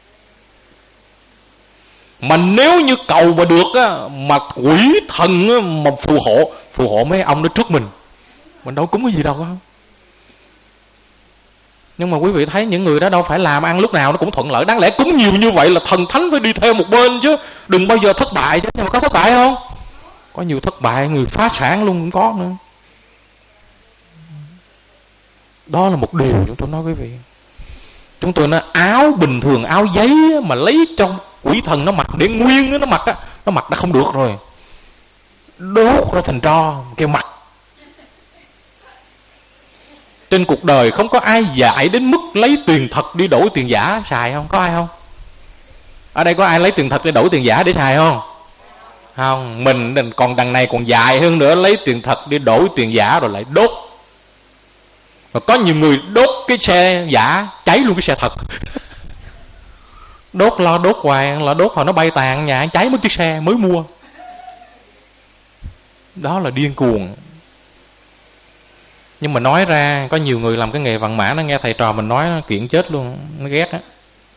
[SPEAKER 2] Mà nếu như cầu mà được á, mà quỷ thần á, mà phù hộ, phù hộ mấy ông đó trước mình, mình đâu cúng cái gì đâu không. Nhưng mà quý vị thấy những người đó đâu phải làm ăn lúc nào nó cũng thuận lợi. Đáng lẽ cúng nhiều như vậy là thần thánh phải đi theo một bên chứ, đừng bao giờ thất bại chứ. Nhưng mà có thất bại không? Có nhiều thất bại, người phá sản luôn cũng có nữa. Đó là một điều chúng tôi nói quý vị. Chúng tôi nói áo bình thường, áo giấy mà lấy cho quỷ thần nó mặc để nguyên nó mặc á, nó mặc đã không được rồi, đốt ra thành tro kêu mặc. Trên cuộc đời không có ai dạy đến mức lấy tiền thật đi đổi tiền giả xài không? Có ai không? Ở đây có ai lấy tiền thật để đổi tiền giả để xài không? Không. Mình còn đằng này còn dài hơn nữa, lấy tiền thật đi đổi tiền giả rồi lại đốt. Và có nhiều người đốt cái xe giả cháy luôn cái xe thật. Đốt lo đốt hoài, lo đốt hồi nó bay tàn nhà, cháy mất chiếc xe mới mua. Đó là điên cuồng. Nhưng mà nói ra, có nhiều người làm cái nghề vàng mã, nó nghe thầy trò mình nói nó kiện chết luôn, nó ghét á.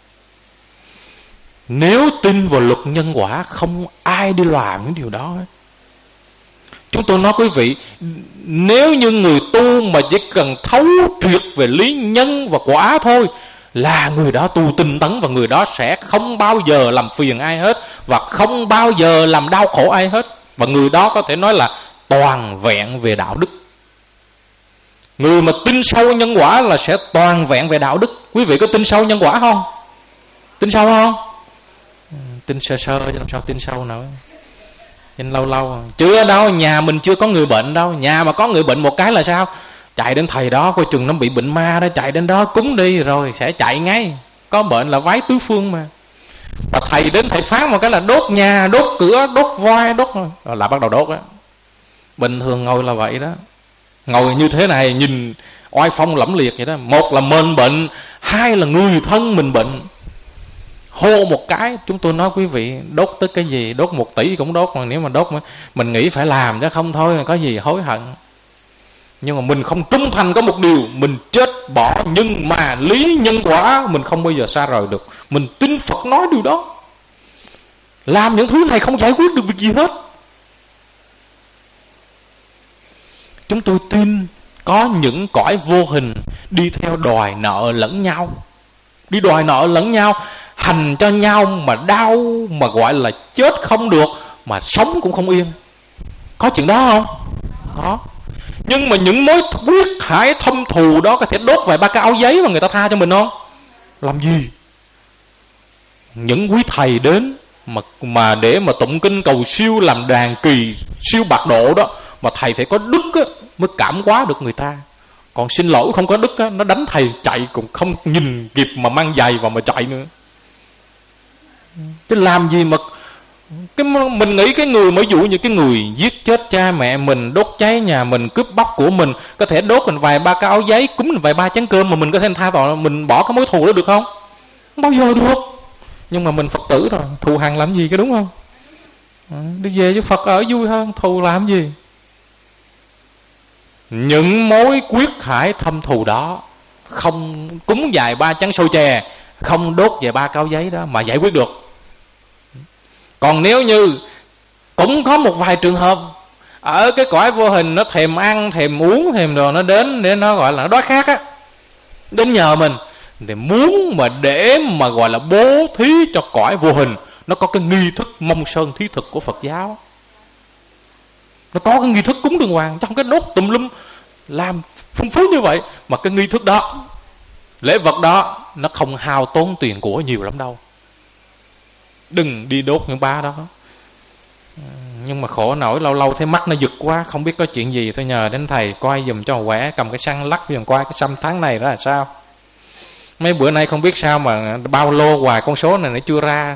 [SPEAKER 2] Nếu tin vào luật nhân quả, không ai đi làm những điều đó. Chúng tôi nói quý vị, nếu như người tu mà chỉ cần thấu triệt về lý nhân và quả thôi, là người đó tu tinh tấn, và người đó sẽ không bao giờ làm phiền ai hết, và không bao giờ làm đau khổ ai hết. Và người đó có thể nói là toàn vẹn về đạo đức. Người mà tin sâu nhân quả là sẽ toàn vẹn về đạo đức. Quý vị có tin sâu nhân quả không? Tin sâu không? Tin sơ sơ chứ làm sao tin sâu nữa. Tin lâu lâu chưa đâu, nhà mình chưa có người bệnh đâu. Nhà mà có người bệnh một cái là sao? Chạy đến thầy đó, coi chừng nó bị bệnh ma đó, chạy đến đó cúng đi rồi sẽ chạy ngay. Có bệnh là vái tứ phương mà. Và thầy đến thầy phán một cái là đốt nhà, đốt cửa, đốt voi, đốt rồi là bắt đầu đốt á. Bình thường ngồi là vậy đó, ngồi như thế này nhìn oai phong lẫm liệt vậy đó. Một là mình bệnh, hai là người thân mình bệnh, hô một cái. Chúng tôi nói quý vị, đốt tới cái gì, đốt một tỷ cũng đốt. Mà nếu mà đốt mình nghĩ phải làm chứ không thôi có gì hối hận. Nhưng mà mình không trung thành có một điều, mình chết bỏ nhưng mà lý nhân quả mình không bao giờ xa rời được. Mình tin Phật nói điều đó. Làm những thứ này không giải quyết được việc gì hết. Chúng tôi tin có những cõi vô hình đi theo đòi nợ lẫn nhau, đi đòi nợ lẫn nhau, hành cho nhau mà đau, mà gọi là chết không được, mà sống cũng không yên. Có chuyện đó không? Có. Nhưng mà những mối quyết hải thâm thù đó có thể đốt vài ba cái áo giấy mà người ta tha cho mình không? Làm gì? Những quý thầy đến mà mà để mà tụng kinh cầu siêu, làm đàn kỳ siêu bạc độ đó, mà thầy phải có đức á, mới cảm hóa được người ta. Còn xin lỗi không có đức á, nó đánh thầy chạy cũng không nhìn kịp mà mang giày vào mà chạy nữa. Chứ làm gì mà cái mình nghĩ cái người mới dụ như cái người giết chết cha mẹ mình, đốt cháy nhà mình, cướp bóc của mình, có thể đốt mình vài ba cái áo giấy, cúng mình vài ba chén cơm mà mình có thể tha tội, mình bỏ cái mối thù đó được không? Không bao giờ được. Nhưng mà mình Phật tử rồi, thù hằn làm gì, cái đúng không? À, đi về với Phật ở vui hơn, thù làm gì? Những mối quyết hải thâm thù đó không cúng vài ba chén xôi chè, không đốt vài ba cao giấy đó mà giải quyết được. Còn nếu như cũng có một vài trường hợp ở cái cõi vô hình nó thèm ăn, thèm uống, thèm đồ, nó đến để nó gọi là nó đói khát á, đến nhờ mình thì muốn mà để mà gọi là bố thí cho cõi vô hình, nó có cái nghi thức mông sơn thí thực của Phật giáo. Nó có cái nghi thức cúng đường hoàng, chứ không cái đốt tùm lum làm phong phú như vậy. Mà cái nghi thức đó, lễ vật đó, nó không hao tốn tiền của nhiều lắm đâu. Đừng đi đốt những ba đó. Nhưng mà khổ nổi lâu lâu thấy mắt nó giật quá, không biết có chuyện gì, tôi nhờ đến thầy coi giùm cho khỏe, cầm cái xăng lắc giùm coi cái xăm tháng này đó là sao. Mấy bữa nay không biết sao mà bao lô hoài con số này nó chưa ra.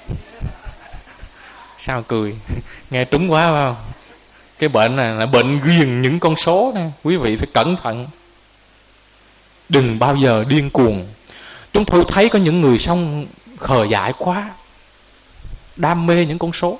[SPEAKER 2] Sao cười, nghe trúng quá phải không? Cái bệnh này là bệnh ghiền những con số này. Quý vị phải cẩn thận, đừng bao giờ điên cuồng. Chúng tôi thấy có những người xong khờ dại quá, đam mê những con số.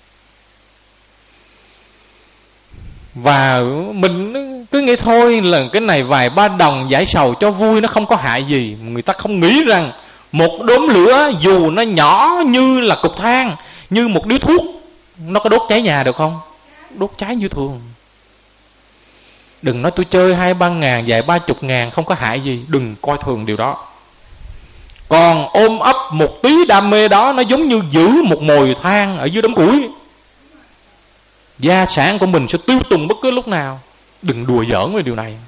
[SPEAKER 2] Và mình cứ nghĩ thôi là cái này vài ba đồng giải sầu cho vui, nó không có hại gì. Người ta không nghĩ rằng một đốm lửa dù nó nhỏ như là cục than, như một điếu thuốc, nó có đốt cháy nhà được không? Đốt cháy như thường. Đừng nói tôi chơi hai ba ngàn, vài ba chục ngàn không có hại gì, đừng coi thường điều đó. Còn ôm ấp một tí đam mê đó, nó giống như giữ một mồi than ở dưới đống củi. Gia sản của mình sẽ tiêu tùng bất cứ lúc nào. Đừng đùa giỡn với điều này.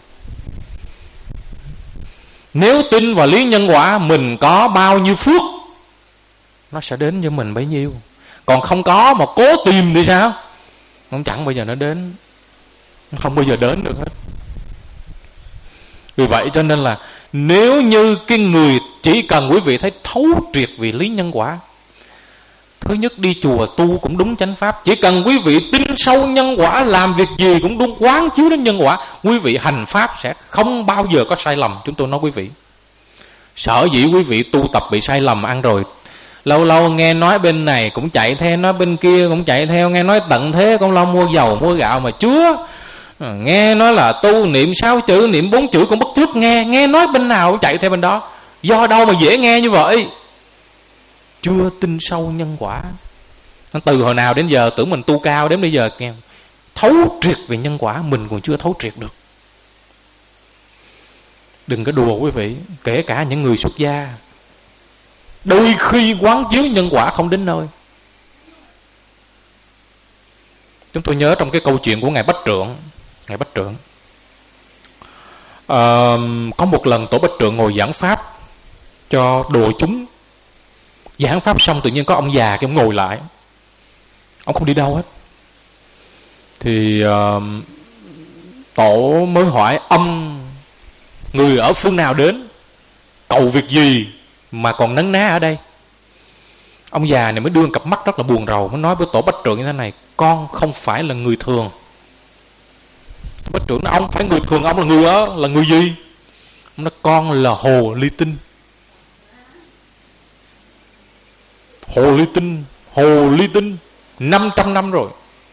[SPEAKER 2] Nếu tin vào lý nhân quả, mình có bao nhiêu phước, nó sẽ đến với mình bấy nhiêu. Còn không có mà cố tìm thì sao? Không, chẳng bao giờ nó đến, không bao giờ đến được hết. Vì vậy cho nên là nếu như cái người, chỉ cần quý vị thấy thấu triệt về lý nhân quả, thứ nhất đi chùa tu cũng đúng chánh pháp. Chỉ cần quý vị tin sâu nhân quả, làm việc gì cũng đúng quán chiếu đến nhân quả, quý vị hành pháp sẽ không bao giờ có sai lầm. Chúng tôi nói quý vị, sở dĩ quý vị tu tập bị sai lầm ăn rồi, lâu lâu nghe nói bên này cũng chạy theo, nói bên kia cũng chạy theo, nghe nói tận thế cũng lo mua dầu mua gạo mà chứa, nghe nói là tu niệm sáu chữ, niệm bốn chữ cũng bắt chước nghe, nghe nói bên nào cũng chạy theo bên đó. Do đâu mà dễ nghe như vậy? Chưa tin sâu nhân quả. Từ hồi nào đến giờ tưởng mình tu cao, đến bây giờ nghe thấu triệt về nhân quả, mình còn chưa thấu triệt được. Đừng có đùa quý vị. Kể cả những người xuất gia, đôi khi quán chiếu nhân quả không đến nơi. Chúng tôi nhớ trong cái câu chuyện của Ngài Bách Trượng. Ngài Bách Trượng à, có một lần Tổ Bách Trượng ngồi giảng pháp cho đồ chúng. Giảng pháp xong tự nhiên có ông già kia, ông ngồi lại, ông không đi đâu hết. Thì uh, Tổ mới hỏi ông người ở phương nào đến, cầu việc gì mà còn nấn ná ở đây. Ông già này mới đưa cặp mắt rất là buồn rầu, mới nói với Tổ Bách Trượng như thế này: con không phải là người thường. Bách Trượng nói: ông phải người thường, ông là người ở là người gì? Ông nói: con là hồ ly tinh. Hồ ly tinh, hồ ly tinh năm trăm năm rồi.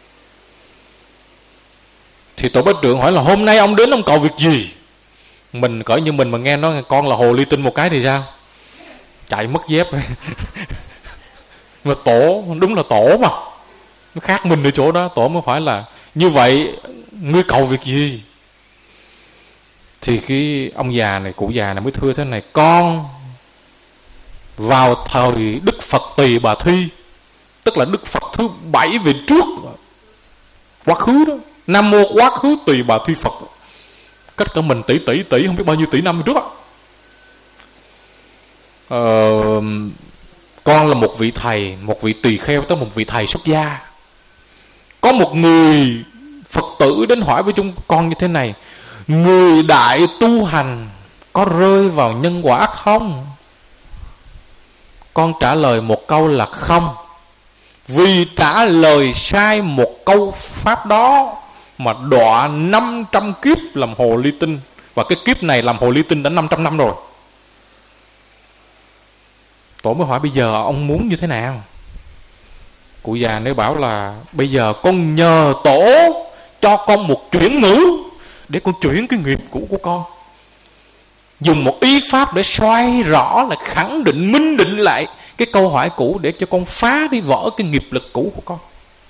[SPEAKER 2] Thì Tổ Bách Trượng hỏi là hôm nay ông đến ông cầu việc gì? Mình cỡ như mình mà nghe nói con là hồ ly tinh một cái thì sao? Chạy mất dép rồi. Mà Tổ, đúng là Tổ mà, nó khác mình ở chỗ đó. Tổ mới hỏi là như vậy ngươi cầu việc gì? Thì cái ông già này, cụ già này mới thưa thế này: con vào thời Đức Phật Tỳ Bà Thi, tức là Đức Phật thứ bảy về trước quá khứ đó, Nam mô quá khứ tỳ bà thi Phật, cách cả mình tỷ tỷ tỷ không biết bao nhiêu tỷ năm trước á. Ờ, con là một vị thầy, một vị tỳ kheo tới một vị thầy xuất gia. Có một người Phật tử đến hỏi với chúng con như thế này: người đại tu hành có rơi vào nhân quả không? Con trả lời một câu là không. Vì trả lời sai một câu pháp đó mà đọa năm trăm kiếp làm hồ ly tinh. Và cái kiếp này làm hồ ly tinh đã năm trăm năm rồi. Tổ mới hỏi bây giờ ông muốn như thế nào? Cụ già nếu bảo là bây giờ con nhờ tổ cho con một chuyển ngữ để con chuyển cái nghiệp cũ của con, dùng một ý pháp để xoay rõ, là khẳng định, minh định lại cái câu hỏi cũ, để cho con phá đi vỡ cái nghiệp lực cũ của con.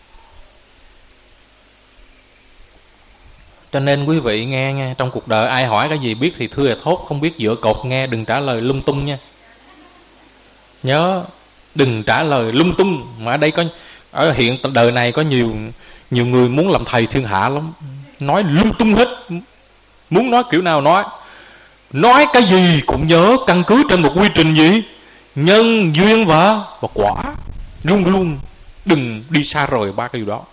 [SPEAKER 2] Cho nên quý vị nghe nghe, trong cuộc đời ai hỏi cái gì biết thì thưa là thốt, không biết dựa cột nghe, đừng trả lời lung tung nha. Nhớ, đừng trả lời lung tung. Mà ở đây có, ở hiện đời này có nhiều nhiều người muốn làm thầy thiên hạ lắm, nói lung tung hết, muốn nói kiểu nào nói. Nói cái gì cũng nhớ căn cứ trên một quy trình gì? Nhân, duyên và, và quả. Luôn luôn đừng đi xa rời ba cái điều đó.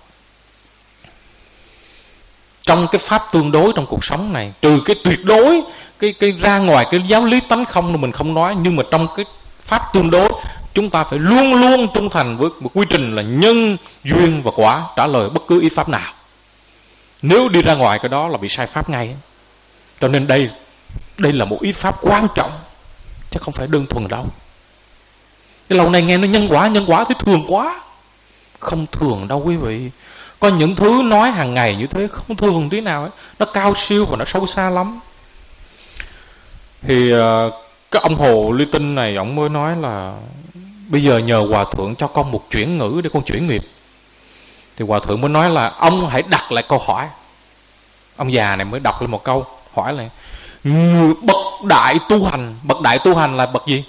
[SPEAKER 2] Trong cái pháp tương đối trong cuộc sống này, trừ cái tuyệt đối, cái cái ra ngoài cái giáo lý tánh không là mình không nói, nhưng mà trong cái pháp tương đối, chúng ta phải luôn luôn trung thành với một quy trình là nhân, duyên và quả, trả lời bất cứ ý pháp nào. Nếu đi ra ngoài cái đó là bị sai pháp ngay. Cho nên đây đây là một ý pháp quan trọng, chứ không phải đơn thuần đâu. Cái lâu nay nghe nó nhân quả, nhân quả thì thường quá. Không thường đâu quý vị. Có những thứ nói hàng ngày như thế không thường tí nào ấy. Nó cao siêu và nó sâu xa lắm. Thì cái ông Hồ Ly Tinh này, ông mới nói là bây giờ nhờ Hòa Thượng cho con một chuyển ngữ để con chuyển nghiệp. Thì Hòa Thượng mới nói là ông hãy đặt lại câu hỏi. Ông già này mới đọc lên một câu hỏi là: bậc đại tu hành. Bậc đại tu hành là bậc gì?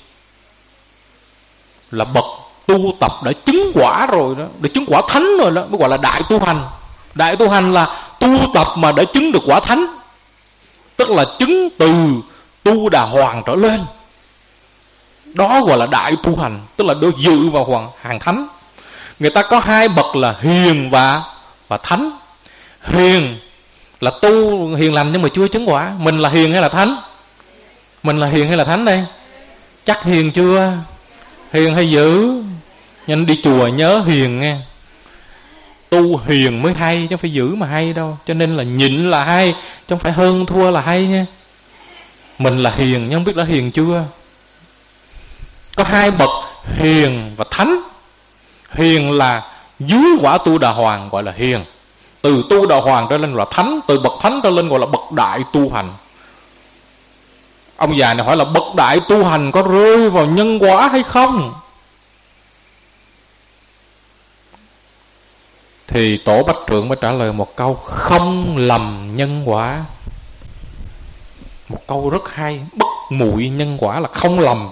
[SPEAKER 2] Là bậc tu tập đã chứng quả rồi đó, đã chứng quả thánh rồi đó, mới gọi là đại tu hành. Đại tu hành là tu tập mà đã chứng được quả thánh, tức là chứng từ tu đà hoàng trở lên. Đó gọi là đại tu hành, tức là được dự vào hoàng hàng thánh. Người ta có hai bậc là hiền và và thánh. Hiền là tu hiền lành nhưng mà chưa chứng quả. Mình là hiền hay là thánh? Mình là hiền hay là thánh đây? Chắc hiền chưa? Hiền hay dữ? Nhanh đi chùa nhớ hiền nghe. Tu hiền mới hay, chứ không phải dữ mà hay đâu. Cho nên là nhịn là hay, chứ không phải hơn thua là hay nha. Mình là hiền nhưng không biết đã hiền chưa. Có hai bậc hiền và thánh. Hiền là dưới quả tu đà hoàng gọi là hiền. Từ tu đà hoàng trở lên là thánh. Từ bậc thánh trở lên gọi là bậc đại tu hành. Ông già này hỏi là bậc đại tu hành có rơi vào nhân quả hay không? Thì Tổ Bách Trượng mới trả lời một câu: không lầm nhân quả. Một câu rất hay. Bất muội nhân quả là không lầm.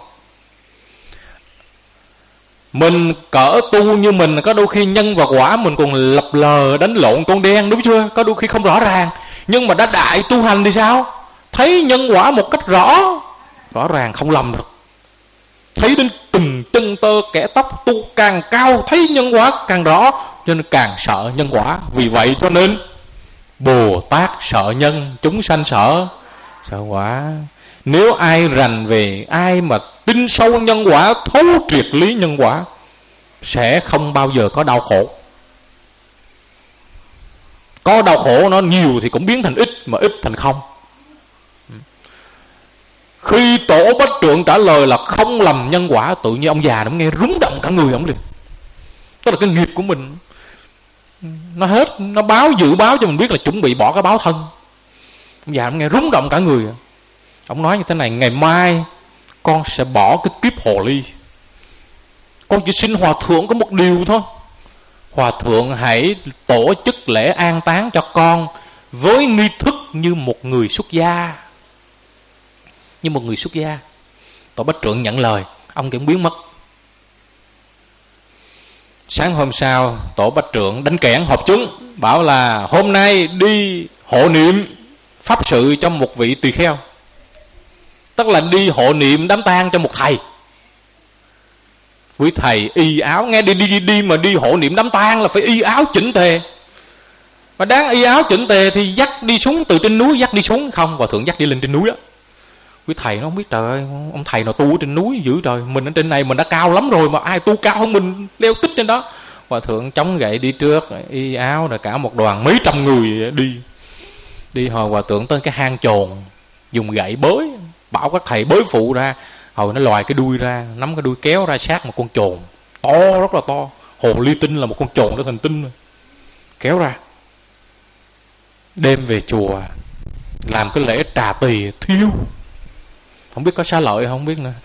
[SPEAKER 2] Mình cỡ tu như mình, có đôi khi nhân và quả mình còn lập lờ đánh lộn con đen, đúng chưa? Có đôi khi không rõ ràng. Nhưng mà đã đại tu hành thì sao? Thấy nhân quả một cách rõ rõ ràng, không lầm được. Thấy đến từng chân tơ kẻ tóc, tu càng cao thấy nhân quả càng rõ, cho nên càng sợ nhân quả. Vì vậy cho nên Bồ Tát sợ nhân, chúng sanh sợ sợ quả. Nếu ai rành về, ai mà tin sâu nhân quả, thấu triệt lý nhân quả, sẽ không bao giờ có đau khổ. Có đau khổ nó nhiều thì cũng biến thành ít, mà ít thành không. Khi Tổ Bách Trượng trả lời là không lầm nhân quả, tự nhiên ông già nó nghe rúng động cả người ông liền. Tức là cái nghiệp của mình nó hết, nó báo, dự báo cho mình biết là chuẩn bị bỏ cái báo thân. Ông già nó nghe rúng động cả người. Ông nói như thế này: ngày mai con sẽ bỏ cái kiếp hồ ly, con chỉ xin Hòa Thượng có một điều thôi. Hòa Thượng hãy tổ chức lễ an táng cho con với nghi thức như một người xuất gia. Như một người xuất gia. Tổ Bách Trượng nhận lời, ông cũng biến mất. Sáng hôm sau tổ bách trưởng đánh kẽn họp chúng, bảo là hôm nay đi hộ niệm pháp sự cho một vị tỳ kheo, tức là đi hộ niệm đám tang cho một thầy. Quý thầy y áo, nghe đi đi đi mà đi hộ niệm đám tang là phải y áo chỉnh tề, mà đáng y áo chỉnh tề thì dắt đi xuống từ trên núi, dắt đi xuống không, hòa thượng dắt đi lên trên núi đó. Quý thầy nó không biết, trời ơi, ông thầy nào tu ở trên núi dữ trời, mình ở trên này mình đã cao lắm rồi mà ai tu cao hơn mình leo tích trên đó. Hòa thượng chống gậy đi trước, y áo, rồi cả một đoàn mấy trăm người đi. Đi hồi hòa thượng tới cái hang chồn, dùng gậy bới, bảo các thầy bới phụ ra. Hồi nó lòi cái đuôi ra, nắm cái đuôi kéo ra sát một con chồn to, rất là to. Hồ ly tinh là một con chồn đó thành tinh rồi. Kéo ra, đem về chùa làm cái lễ trà tỳ thiêu. Không biết có xá lợi không biết nữa.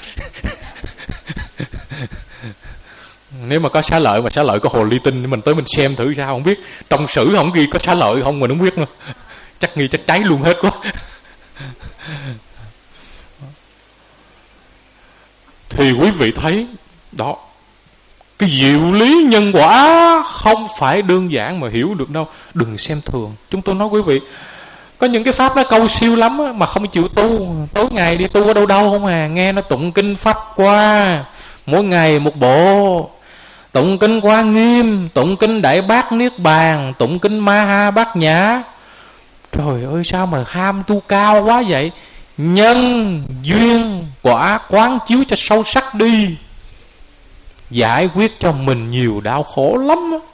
[SPEAKER 2] Nếu mà có xá lợi, mà xá lợi có hồ ly tinh, mình tới mình xem thử sao, không biết. Trong sử không ghi có xá lợi không, mình không biết nữa. Chắc nghi chắc cháy luôn hết quá. Thì quý vị thấy đó, cái diệu lý nhân quả không phải đơn giản mà hiểu được đâu. Đừng xem thường. Chúng tôi nói quý vị, có những cái pháp nó câu siêu lắm á, mà không chịu tu. Tối ngày đi tu ở đâu đâu không à. Nghe nó tụng kinh pháp qua, mỗi ngày một bộ. Tụng kinh Hoa Nghiêm, tụng kinh Đại Bát Niết Bàn, tụng kinh Ma Ha Bát Nhã. Trời ơi, sao mà ham tu cao quá vậy? Nhân duyên quả quán chiếu cho sâu sắc đi, giải quyết cho mình nhiều đau khổ lắm á.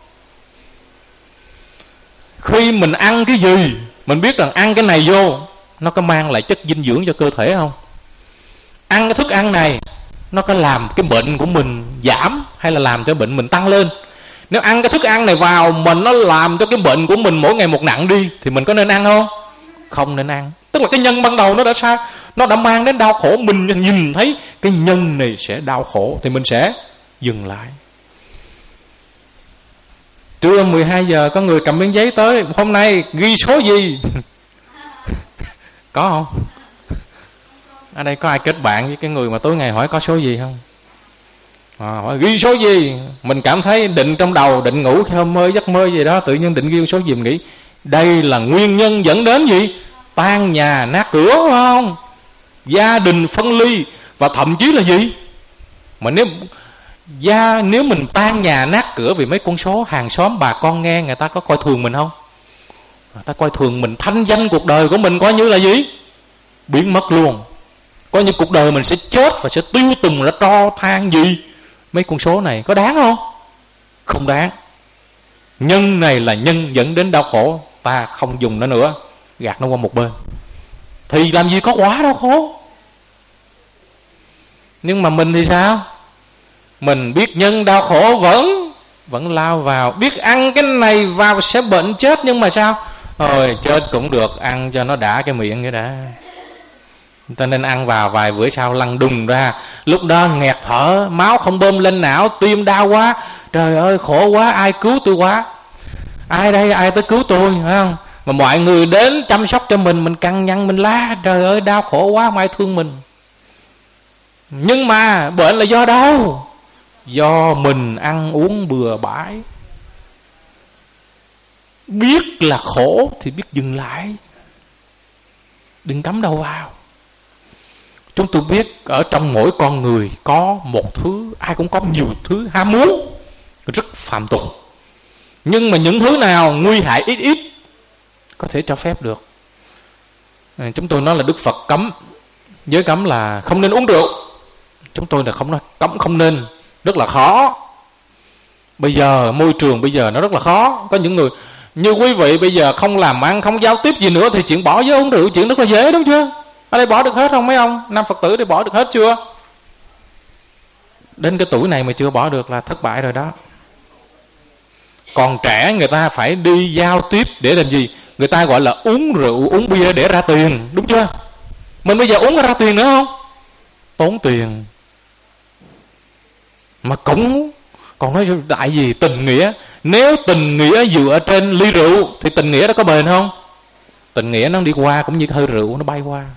[SPEAKER 2] Khi mình ăn cái gì, mình biết rằng ăn cái này vô nó có mang lại chất dinh dưỡng cho cơ thể không? Ăn cái thức ăn này nó có làm cái bệnh của mình giảm hay là làm cho bệnh mình tăng lên? Nếu ăn cái thức ăn này vào mình nó làm cho cái bệnh của mình mỗi ngày một nặng đi, thì mình có nên ăn không? Không nên ăn. Tức là cái nhân ban đầu nó đã sao? Nó đã mang đến đau khổ. Mình nhìn thấy cái nhân này sẽ đau khổ thì mình sẽ dừng lại. Trưa mười hai giờ có người cầm miếng giấy tới, hôm nay ghi số gì? Có không? Ở đây có ai kết bạn với cái người mà tối ngày hỏi có số gì không? À, hỏi ghi số gì? Mình cảm thấy định trong đầu, định ngủ khi mơ giấc mơ gì đó, tự nhiên định ghi số gì, mình nghĩ đây là nguyên nhân dẫn đến gì? Tan nhà nát cửa, phải không? Gia đình phân ly. Và thậm chí là gì? Mà nếu gia nếu mình tan nhà nát cửa vì mấy con số, hàng xóm bà con nghe người ta có coi thường mình không? Người ta coi thường mình, thanh danh cuộc đời của mình coi như là gì? Biến mất luôn. Coi như cuộc đời mình sẽ chết và sẽ tiêu tùng ra tro than gì? Mấy con số này có đáng không? Không đáng. Nhân này là nhân dẫn đến đau khổ, ta không dùng nó nữa, gạt nó qua một bên. Thì làm gì có quả đau khổ. Nhưng mà mình thì sao? Mình biết nhân đau khổ vẫn Vẫn lao vào. Biết ăn cái này vào sẽ bệnh chết, nhưng mà sao? Thôi chết cũng được, ăn cho nó đã cái miệng vậy đã. Cho nên ăn vào vài bữa sau lăn đùng ra. Lúc đó nghẹt thở, máu không bơm lên não, tim đau quá. Trời ơi khổ quá, ai cứu tôi quá? Ai đây, ai tới cứu tôi, phải không? Mà mọi người đến chăm sóc cho mình, mình căng nhăn, mình la, trời ơi đau khổ quá, không ai thương mình. Nhưng mà bệnh là do đâu? Do mình ăn uống bừa bãi. Biết là khổ thì biết dừng lại, đừng cắm đầu vào. Chúng tôi biết ở trong mỗi con người có một thứ, ai cũng có nhiều thứ ham muốn rất phàm tục. Nhưng mà những thứ nào nguy hại ít ít có thể cho phép được. Chúng tôi nói là Đức Phật cấm. Giới cấm là không nên uống rượu. Chúng tôi là không nói cấm không nên, rất là khó. Bây giờ môi trường bây giờ nó rất là khó. Có những người như quý vị bây giờ không làm ăn, không giao tiếp gì nữa, thì chuyện bỏ giới uống rượu chuyện rất là dễ, đúng chưa? Ở đây bỏ được hết không mấy ông? Nam Phật tử đây bỏ được hết chưa? Đến cái tuổi này mà chưa bỏ được là thất bại rồi đó. Còn trẻ người ta phải đi giao tiếp để làm gì? Người ta gọi là uống rượu, uống bia để ra tiền, đúng chưa? Mình bây giờ uống ra tiền nữa không? Tốn tiền. Mà cũng còn nói đại gì tình nghĩa. Nếu tình nghĩa dựa trên ly rượu thì tình nghĩa đó có bền không? Tình nghĩa nó đi qua cũng như hơi rượu nó bay qua.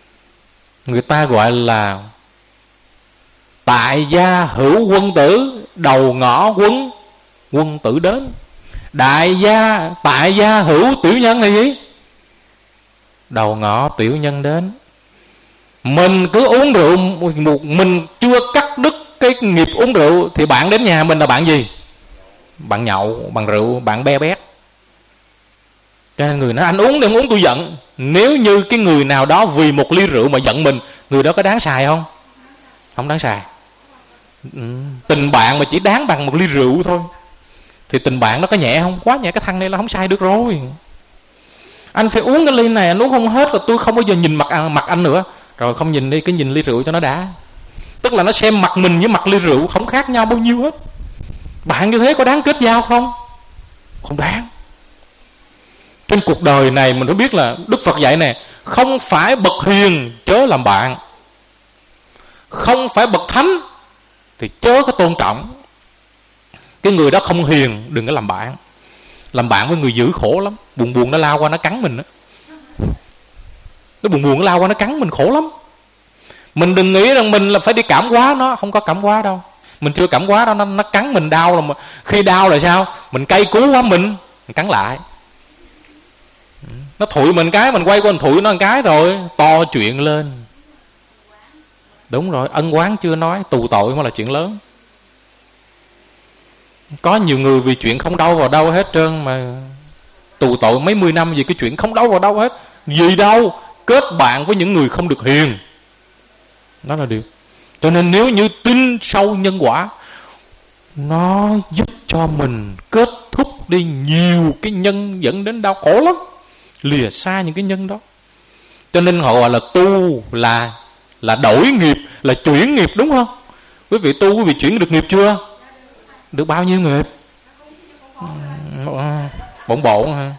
[SPEAKER 2] Người ta gọi là tại gia hữu quân tử. đầu ngõ quân, quân tử đến. Đại gia, tại gia hữu tiểu nhân là gì? Đầu ngõ tiểu nhân đến. Mình cứ uống rượu, mình chưa cắt đứt cái nghiệp uống rượu, thì bạn đến nhà mình là bạn gì? Bạn nhậu, bạn rượu, bạn be bét. Cho nên người nói anh uống đừng uống tôi giận. Nếu như cái người nào đó vì một ly rượu mà giận mình, người đó có đáng xài không? Không đáng xài. Ừ. Tình bạn mà chỉ đáng bằng một ly rượu thôi thì tình bạn nó có nhẹ không? Quá nhẹ. Cái thằng này là không sai được rồi. Anh phải uống cái ly này, anh uống không hết là tôi không bao giờ nhìn mặt anh, mặt anh nữa. Rồi không nhìn đi, cái nhìn ly rượu cho nó đã. Tức là nó xem mặt mình với mặt ly rượu không khác nhau bao nhiêu hết. Bạn như thế có đáng kết giao không? Không đáng. Trên cuộc đời này mình phải biết là Đức Phật dạy nè, không phải bậc hiền chớ làm bạn, không phải bậc thánh thì chớ có tôn trọng. Cái người đó không hiền đừng có làm bạn. Làm bạn với người dữ khổ lắm. Buồn buồn nó lao qua nó cắn mình đó. Nó buồn buồn nó lao qua nó cắn mình khổ lắm. Mình đừng nghĩ rằng mình là phải đi cảm hóa nó. Không có cảm hóa đâu. Mình chưa cảm hóa đâu, nó, nó cắn mình đau là mà. Khi đau là sao? Mình cay cú quá mình, mình cắn lại. Nó thụi mình cái, mình quay qua mình thụi nó một cái rồi to chuyện lên. Đúng rồi, ân oán chưa nói, tù tội mới là chuyện lớn. Có nhiều người vì chuyện không đâu vào đâu hết trơn mà tù tội mấy mươi năm vì cái chuyện không đâu vào đâu hết. Gì đâu, kết bạn với những người không được hiền. Đó là điều. Cho nên nếu như tin sâu nhân quả, nó giúp cho mình kết thúc đi nhiều cái nhân dẫn đến đau khổ lắm. Lìa xa những cái nhân đó. Cho nên họ gọi là tu là là đổi nghiệp, là chuyển nghiệp, đúng không? Quý vị tu, quý vị chuyển được nghiệp chưa? Được bao nhiêu nghiệp? Bộn bộn hả?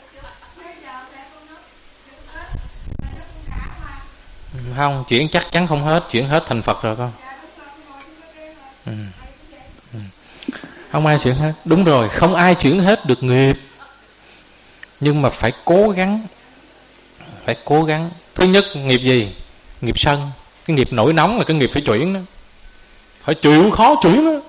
[SPEAKER 2] Không, chuyển chắc chắn không hết. Chuyển hết thành Phật rồi con. ừ. Ừ. Không ai chuyển hết. Đúng rồi, không ai chuyển hết được nghiệp. Nhưng mà phải cố gắng. Phải cố gắng. Thứ nhất, nghiệp gì? Nghiệp sân. Cái nghiệp nổi nóng là cái nghiệp phải chuyển đó. Phải chịu khó chuyển đó.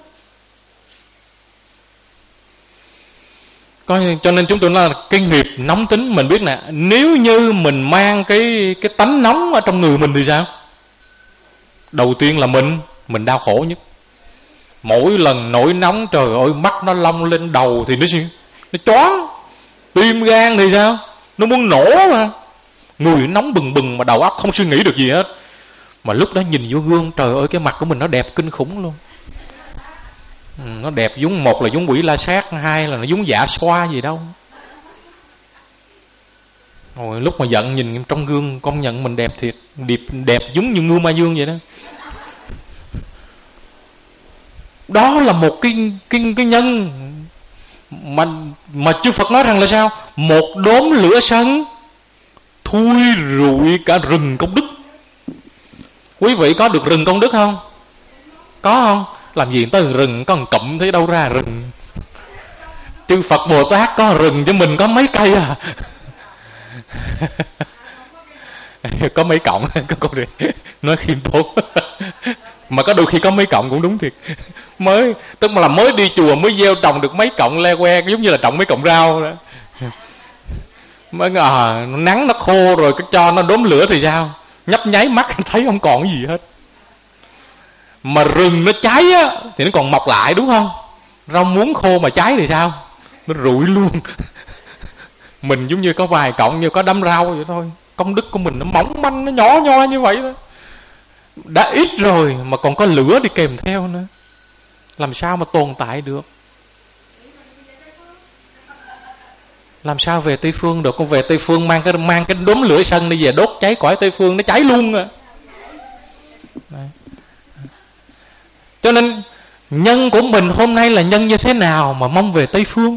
[SPEAKER 2] Có, cho nên chúng tôi nói là cái nghiệp nóng tính. Mình biết nè, nếu như mình mang cái cái tánh nóng ở trong người mình thì sao? Đầu tiên là mình Mình đau khổ nhất. Mỗi lần nổi nóng, trời ơi, mắt nó long lên đầu thì nó Nó choáng. Tim gan thì sao? Nó muốn nổ mà. Người nóng bừng bừng mà đầu óc không suy nghĩ được gì hết. Mà lúc đó nhìn vô gương, trời ơi, cái mặt của mình nó đẹp kinh khủng luôn. ừ, Nó đẹp giống, một là giống quỷ la sát, hai là nó giống dạ xoa gì đâu. Rồi lúc mà giận nhìn trong gương, công nhận mình đẹp thiệt. Đẹp, đẹp giống như Ngưu Ma Dương vậy đó. Đó là một cái, cái, cái nhân Mà, mà chư Phật nói rằng là sao? Một đốm lửa sân thui rụi cả rừng công đức. Quý vị có được rừng công đức không? Có không? Làm gì tới rừng, có một cụm thấy đâu ra rừng. Chư Phật Bồ Tát có rừng chứ mình có mấy cây à. Có mấy cọng. Có câu này nói khiêm tốn. Mà có đôi khi có mấy cọng cũng đúng thiệt. Mới, tức là mới đi chùa mới gieo trồng được mấy cọng le que, giống như là trồng mấy cọng rau đó. Mới à, nắng nó khô rồi cái cho nó đốm lửa thì sao? Nhấp nháy mắt thấy không còn gì hết. Mà rừng nó cháy á thì nó còn mọc lại, đúng không? Rau muống khô mà cháy thì sao? Nó rụi luôn. Mình giống như có vài cọng, như có đám rau vậy thôi. Công đức của mình nó mỏng manh, nó nhỏ nhoi như vậy thôi. Đã ít rồi mà còn có lửa đi kèm theo nữa, làm sao mà tồn tại được? Làm sao về Tây Phương được? Con về Tây Phương mang cái mang cái đốm lửa sân đi về đốt cháy cõi Tây Phương, nó cháy luôn à. Đấy. Cho nên nhân của mình hôm nay là nhân như thế nào mà mong về Tây Phương?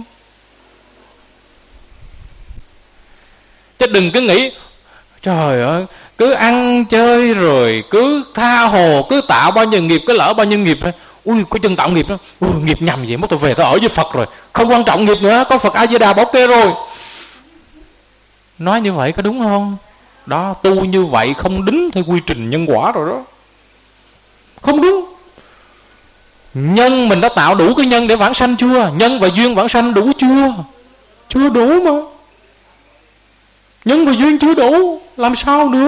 [SPEAKER 2] Chứ đừng cứ nghĩ trời ơi, cứ ăn chơi rồi cứ tha hồ, cứ tạo bao nhiêu nghiệp, cứ lỡ bao nhiêu nghiệp. Ui, có chân tạo nghiệp đó. Ui, nghiệp nhầm vậy, mất tôi về tôi ở với Phật rồi, không quan trọng nghiệp nữa, có Phật A Di Đà bảo kê rồi. Nói như vậy có đúng không? Đó, tu như vậy không đính theo quy trình nhân quả rồi đó, không đúng. Nhân mình đã tạo đủ cái nhân để vãng sanh chưa? Nhân và duyên vãng sanh đủ chưa? Chưa đủ mà. Nhân và duyên chưa đủ, làm sao được?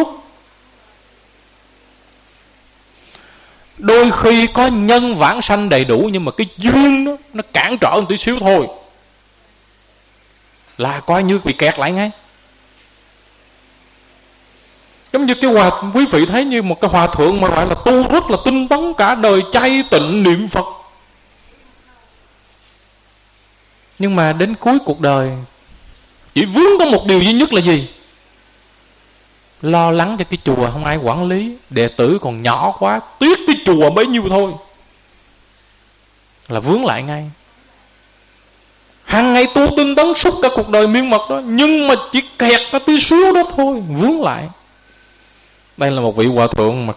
[SPEAKER 2] Đôi khi có nhân vãng sanh đầy đủ, nhưng mà cái duyên đó, nó cản trở một tí xíu thôi là coi như bị kẹt lại ngay. Giống như cái hòa, quý vị thấy như một cái hòa thượng mà gọi là tu rất là tinh tấn, cả đời chay tịnh niệm Phật, nhưng mà đến cuối cuộc đời chỉ vướng có một điều duy nhất là gì? Lo lắng cho cái chùa không ai quản lý, đệ tử còn nhỏ quá, tiếc cái chùa bấy nhiêu thôi, là vướng lại ngay. Hàng ngày tu tinh tấn suốt cả cuộc đời miên mật đó, nhưng mà chỉ kẹt cái tí xíu đó thôi, vướng lại. Đây là một vị hòa thượng mà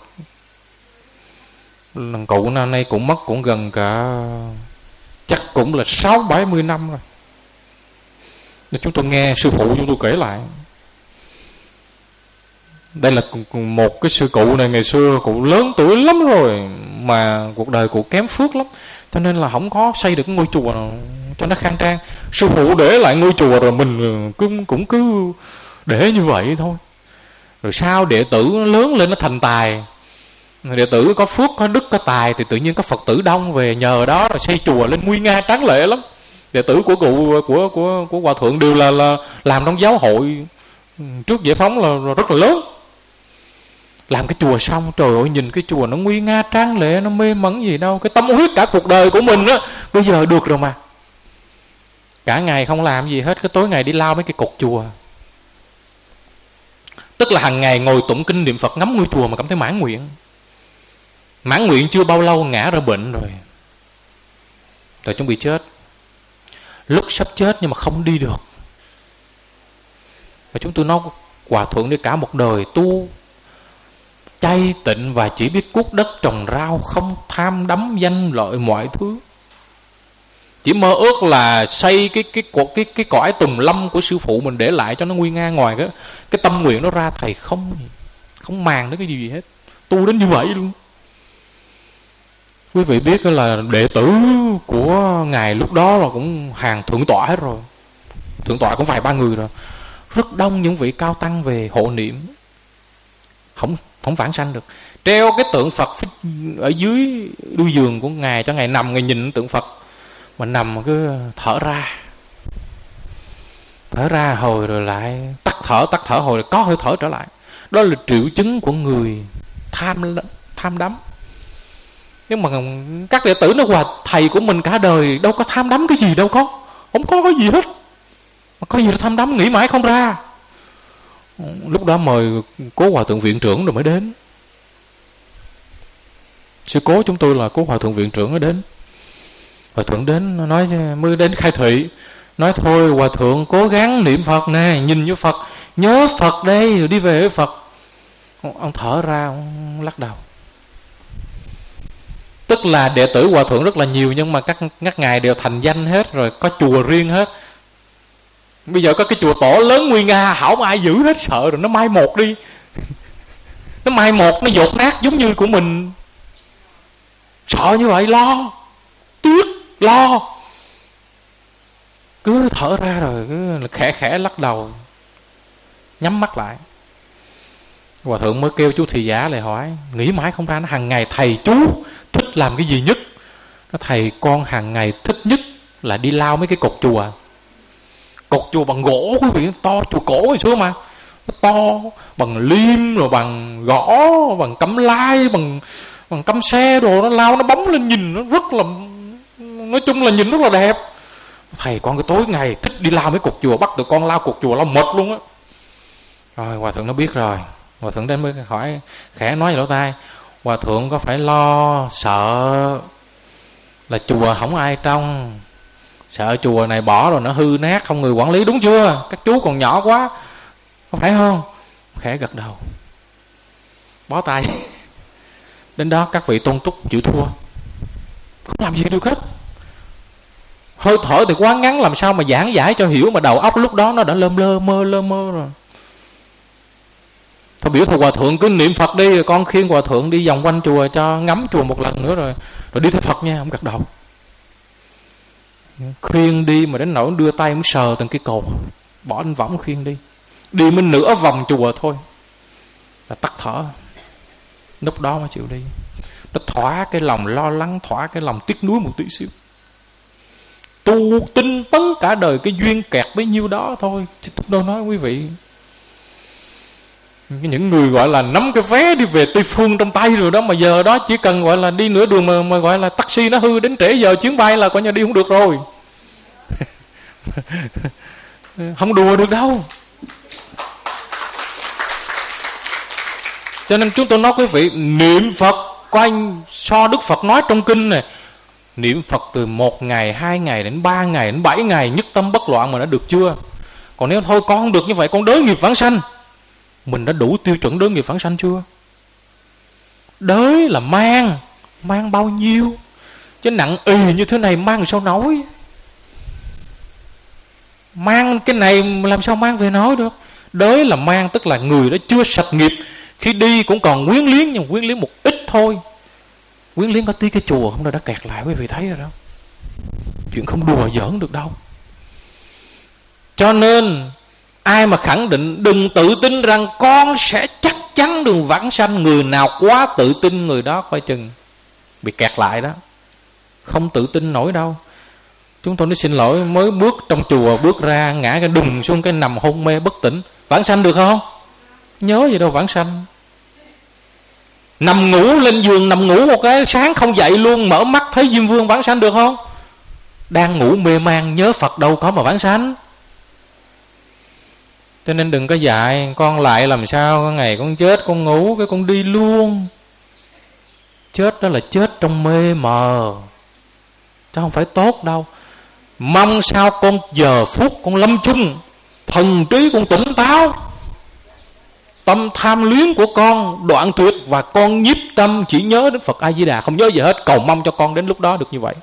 [SPEAKER 2] lần cụ năm nay cũng mất cũng gần cả, chắc cũng là sáu bảy mươi năm rồi. Nên chúng tôi nghe sư phụ chúng tôi kể lại. Đây là một cái sư cụ này, ngày xưa cụ lớn tuổi lắm rồi mà cuộc đời cụ kém phước lắm, cho nên là không có xây được cái ngôi chùa nào cho nó khang trang. Sư phụ để lại ngôi chùa rồi mình cũng, cũng cứ để như vậy thôi. Rồi sau đệ tử nó lớn lên, nó thành tài, đệ tử có phước, có đức, có tài, thì tự nhiên có Phật tử đông về, nhờ đó rồi xây chùa lên nguy nga tráng lệ lắm. Đệ tử của cụ của của của hòa thượng đều là, là làm trong giáo hội trước giải phóng là, là rất là lớn. Làm cái chùa xong, trời ơi, nhìn cái chùa nó nguy nga tráng lệ, nó mê mẩn gì đâu. Cái tâm huyết cả cuộc đời của mình á, bây giờ được rồi mà. Cả ngày không làm gì hết, cái tối ngày đi lao mấy cái cột chùa. Tức là hàng ngày ngồi tụng kinh niệm Phật, ngắm ngôi chùa mà cảm thấy mãn nguyện. Mãn nguyện chưa bao lâu ngã ra bệnh rồi, rồi chuẩn bị chết. Lúc sắp chết nhưng mà không đi được. Và chúng tôi nói hòa thượng đi cả một đời tu chay tịnh và chỉ biết cuốc đất trồng rau, không tham đắm danh lợi mọi thứ, chỉ mơ ước là xây cái cái cái cái, cái cõi tùng lâm của sư phụ mình để lại cho nó nguy nga. Ngoài cái cái tâm nguyện nó ra, thầy không không màng đến cái gì hết, tu đến như vậy luôn. Quý vị biết là đệ tử của ngài lúc đó là cũng hàng thượng tọa hết rồi, thượng tọa cũng vài ba người rồi, rất đông những vị cao tăng về hộ niệm, không không vãng sanh được. Treo cái tượng Phật ở dưới đuôi giường của ngài cho ngài nằm, ngài nhìn tượng Phật mà nằm cứ thở ra thở ra hồi rồi lại tắt thở tắt thở hồi rồi có hơi thở trở lại. Đó là triệu chứng của người tham tham đắm. Nhưng mà các đệ tử nó hòa thầy của mình cả đời đâu có tham đắm cái gì, đâu có, không có cái gì hết, mà có gì là tham đắm, nghĩ mãi không ra. Lúc đó mời cố hòa thượng viện trưởng rồi mới đến. Sư cố chúng tôi là cố hòa thượng viện trưởng mới đến. Hòa thượng đến nói, mới đến khai thị, nói thôi hòa thượng cố gắng niệm Phật nè, nhìn vô Phật, nhớ Phật đây, rồi đi về với Phật. Ông thở ra, ông lắc đầu. Tức là đệ tử hòa thượng rất là nhiều, nhưng mà các, các ngài đều thành danh hết rồi, có chùa riêng hết. Bây giờ có cái chùa tổ lớn nguy nga, hảo ai giữ hết, sợ rồi nó mai một đi. Nó mai một, nó dột nát giống như của mình. Sợ như vậy, lo, tiếc, lo. Cứ thở ra rồi cứ khẽ khẽ lắc đầu, nhắm mắt lại. Hòa thượng mới kêu chú thị giả lại hỏi, nghĩ mãi không ra. Nó hàng ngày thầy chú thích làm cái gì nhất? Nó thầy con hàng ngày thích nhất là đi lao mấy cái cột chùa. Cột chùa bằng gỗ, quý vị, to, chùa cổ hồi xưa mà, nó to, bằng liêm rồi bằng gõ, bằng cắm lai, bằng bằng cắm xe rồi, nó lao nó bóng lên nhìn nó rất là, nói chung là nhìn rất là đẹp. Thầy con cái tối ngày thích đi lao mấy cột chùa, bắt tụi con lao cột chùa lao mệt luôn á. Rồi hòa thượng nó biết rồi. Hòa thượng đến mới hỏi, khẽ nói vào lỗ tai, hòa thượng có phải lo sợ là chùa không ai trông, sợ chùa này bỏ rồi nó hư nát không người quản lý, đúng chưa? Các chú còn nhỏ quá, có phải không? Khẽ gật đầu, bó tay. Đến đó các vị tôn túc chịu thua, không làm gì được hết. Hơi thở thì quá ngắn, làm sao mà giảng giải cho hiểu, mà đầu óc lúc đó nó đã lơ lơ mơ lơ mơ rồi. Thôi biểu thôi hòa thượng cứ niệm Phật đi, rồi con khiêng hòa thượng đi vòng quanh chùa cho ngắm chùa một lần nữa, rồi rồi đi theo Phật nha, không gật đầu. Khuyên đi mà đến nỗi đưa tay mới sờ từng cái cột, bỏ anh võng khuyên đi. Đi mới nửa vòng chùa thôi là tắt thở. Lúc đó mới chịu đi. Nó thỏa cái lòng lo lắng, thỏa cái lòng tiếc nuối một tí xíu. Tu tinh tấn cả đời cái duyên kẹt bấy nhiêu đó thôi, chứ tôi đâu nói quý vị. Những người gọi là nắm cái vé đi về Tây Phương trong tay rồi đó, mà giờ đó chỉ cần gọi là đi nửa đường mà, mà gọi là taxi nó hư đến trễ giờ chuyến bay là coi như đi không được rồi. Không đùa được đâu. Cho nên chúng tôi nói quý vị, niệm Phật, có anh so Đức Phật nói trong kinh này, niệm Phật từ một ngày, hai ngày đến ba ngày đến bảy ngày, nhất tâm bất loạn mà đã được chưa? Còn nếu thôi con không được như vậy, con đới nghiệp vãng sanh, mình đã đủ tiêu chuẩn đới nghiệp vãng sanh chưa? Đới là mang, mang bao nhiêu? Chứ nặng ì như thế này mang sao nổi? Mang cái này làm sao mang về nói được? Đới là mang, tức là người đó chưa sạch nghiệp, khi đi cũng còn quyến liếng, nhưng quyến liếng một ít thôi. Quyến liếng có tí cái chùa không đâu đã kẹt lại, quý vị thấy rồi đó. Chuyện không đùa giỡn được đâu. Cho nên ai mà khẳng định đừng tự tin rằng con sẽ chắc chắn đường vãng sanh, người nào quá tự tin người đó coi chừng bị kẹt lại đó. Không tự tin nổi đâu. Chúng tôi nói xin lỗi, mới bước trong chùa, bước ra ngã cái đùng xuống cái nằm hôn mê bất tỉnh, vãng sanh được không? Nhớ gì đâu vãng sanh. Nằm ngủ lên giường, nằm ngủ một cái sáng không dậy luôn, mở mắt thấy Diêm Vương vãng sanh được không? Đang ngủ mê man nhớ Phật đâu có mà vãng sanh. Cho nên đừng có dạy con lại làm sao có ngày con chết, con ngủ cái con đi luôn. Chết đó là chết trong mê mờ, chứ không phải tốt đâu. Mong sao con giờ phút con lâm chung, thần trí con tỉnh táo, tâm tham luyến của con đoạn tuyệt, và con nhiếp tâm chỉ nhớ đến Phật A Di Đà, không nhớ gì hết. Cầu mong cho con đến lúc đó được như vậy.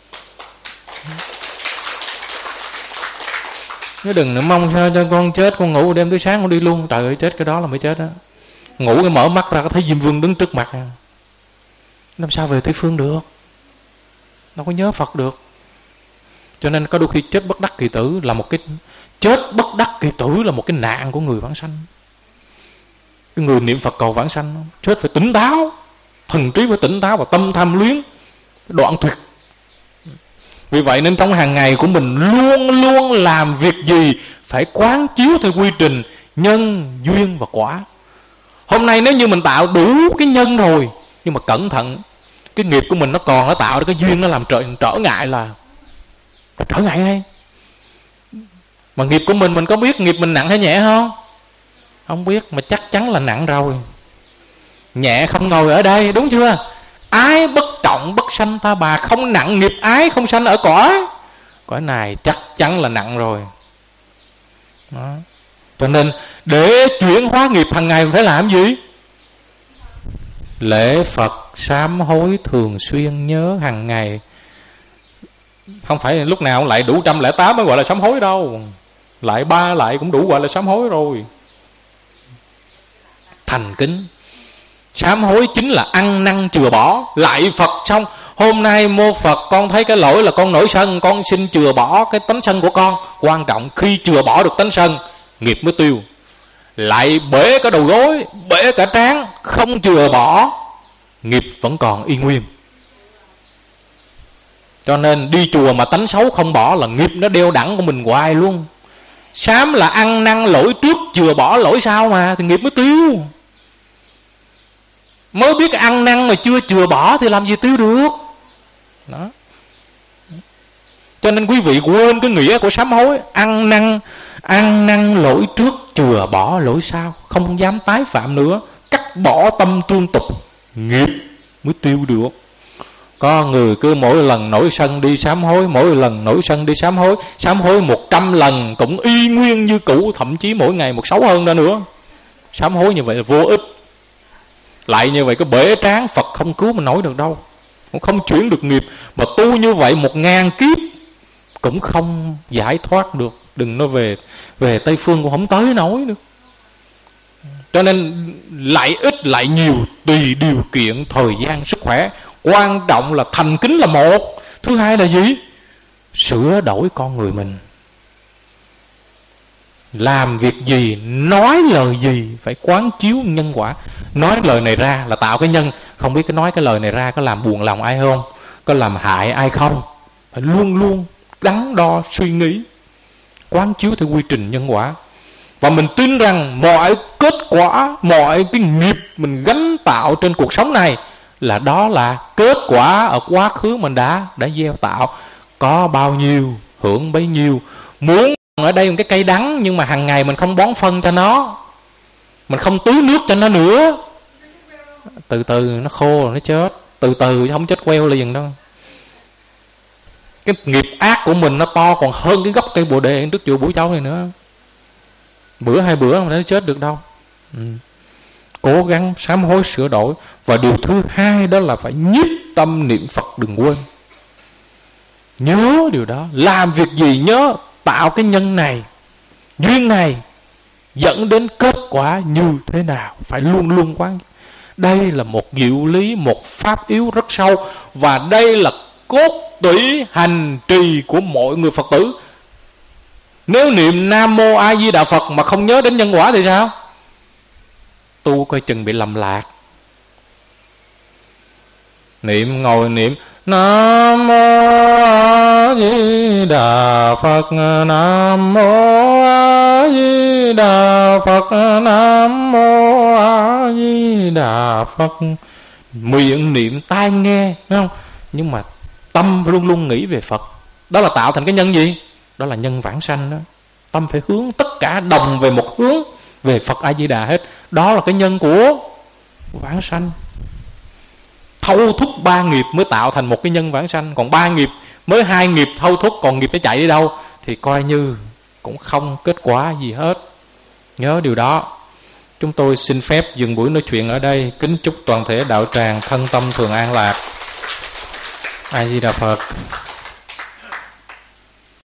[SPEAKER 2] Chứ đừng nữa mong sao cho con chết, con ngủ đêm tới sáng con đi luôn. Trời ơi, chết cái đó là mới chết đó. Ngủ cái mở mắt ra có thấy Diêm Vương đứng trước mặt, làm sao về Tây Phương được? Đâu có nhớ Phật được. Cho nên có đôi khi chết bất đắc kỳ tử là một cái chết bất đắc kỳ tử là một cái nạn của người vãng sanh. Cái người niệm Phật cầu vãng sanh chết phải tỉnh táo, thần trí phải tỉnh táo, và tâm tham luyến đoạn tuyệt. Vì vậy nên trong hàng ngày của mình luôn luôn làm việc gì phải quán chiếu theo quy trình nhân, duyên và quả. Hôm nay nếu như mình tạo đủ cái nhân rồi, nhưng mà cẩn thận, cái nghiệp của mình nó còn, nó tạo ra cái duyên, nó làm trở, trở ngại là, là trở ngại ngay. Mà nghiệp của mình, mình có biết nghiệp mình nặng hay nhẹ không? Không biết, mà chắc chắn là nặng rồi. Nhẹ không ngồi ở đây, đúng chưa? Ái bất trọng bất sanh ta bà, không nặng nghiệp ái không sanh ở cõi cõi này, chắc chắn là nặng rồi đó. Cho nên để chuyển hóa nghiệp hàng ngày phải làm gì? Lễ Phật, sám hối thường xuyên, nhớ hàng ngày. Không phải lúc nào lại đủ một trăm lẻ tám mới gọi là sám hối đâu. Lại ba lại cũng đủ gọi là sám hối rồi. Thành kính. Sám hối chính là ăn năn chừa bỏ. Lại Phật xong, hôm nay mô Phật, con thấy cái lỗi là con nổi sân, con xin chừa bỏ cái tánh sân của con. Quan trọng khi chừa bỏ được tánh sân, nghiệp mới tiêu. Lại bể cả đầu gối, bể cả trán, không chừa bỏ, nghiệp vẫn còn y nguyên. Cho nên đi chùa mà tánh xấu không bỏ là nghiệp nó đeo đẳng của mình hoài luôn. Sám là ăn năn lỗi trước, chừa bỏ lỗi sau mà, thì nghiệp mới tiêu. Mới biết ăn năn mà chưa chừa bỏ thì làm gì tiêu được đó. Cho nên quý vị quên cái nghĩa của sám hối. Ăn năn, ăn năn lỗi trước, chừa bỏ lỗi sau, không dám tái phạm nữa, cắt bỏ tâm tương tục, nghiệp mới tiêu được. Có người cứ mỗi lần nổi sân đi sám hối, mỗi lần nổi sân đi sám hối, sám hối một trăm lần cũng y nguyên như cũ, thậm chí mỗi ngày một xấu hơn nữa nữa. Sám hối như vậy là vô ích. Lại như vậy cái bể trán Phật không cứu mình nổi được đâu, cũng không chuyển được nghiệp. Mà tu như vậy một ngàn kiếp cũng không giải thoát được. Đừng nói về về Tây Phương cũng không tới nổi được. Cho nên lại ít lại nhiều tùy điều kiện, thời gian, sức khỏe. Quan trọng là thành kính là một. Thứ hai là gì? Sửa đổi con người mình. Làm việc gì, nói lời gì phải quán chiếu nhân quả. Nói lời này ra là tạo cái nhân. Không biết cái nói cái lời này ra có làm buồn lòng ai không, có làm hại ai không. Phải luôn luôn đắn đo suy nghĩ, quán chiếu theo quy trình nhân quả. Và mình tin rằng mọi kết quả, mọi cái nghiệp mình gánh tạo trên cuộc sống này là đó là kết quả ở quá khứ mình đã đã gieo tạo. Có bao nhiêu hưởng bấy nhiêu. Muốn ở đây một cái cây đắng, nhưng mà hàng ngày mình không bón phân cho nó, mình không tưới nước cho nó nữa, từ từ nó khô rồi nó chết. Từ từ chứ không chết queo liền đâu. Cái nghiệp ác của mình nó to còn hơn cái gốc cây bồ đề trước chùa Bửu Châu này nữa. Bữa hai bữa mà nó chết được đâu. ừ. Cố gắng sám hối sửa đổi. Và điều thứ hai đó là phải nhiếp tâm niệm Phật, đừng quên. Nhớ điều đó. Làm việc gì nhớ tạo cái nhân này, duyên này dẫn đến kết quả như thế nào, phải luôn luôn quán. Đây là một diệu lý, một pháp yếu rất sâu. Và đây là cốt tủy hành trì của mọi người Phật tử. Nếu niệm Nam Mô A Di Đà Phật mà không nhớ đến nhân quả thì sao? Tu coi chừng bị lầm lạc. Niệm ngồi niệm Nam Mô A Di Đà Phật, Nam Mô A Di Đà Phật, Nam Mô A Di Đà Phật. Miệng niệm tai nghe, thấy không? Nhưng mà tâm luôn luôn nghĩ về Phật. Đó là tạo thành cái nhân gì? Đó là nhân vãng sanh đó. Tâm phải hướng tất cả đồng về một hướng, về Phật A Di Đà hết. Đó là cái nhân của vãng sanh. Thâu thúc ba nghiệp mới tạo thành một cái nhân vãng sanh. Còn ba nghiệp, mới hai nghiệp thâu thúc, còn nghiệp nó chạy đi đâu thì coi như cũng không kết quả gì hết. Nhớ điều đó. Chúng tôi xin phép dừng buổi nói chuyện ở đây. Kính chúc toàn thể đạo tràng thân tâm thường an lạc. A Di Đà Phật.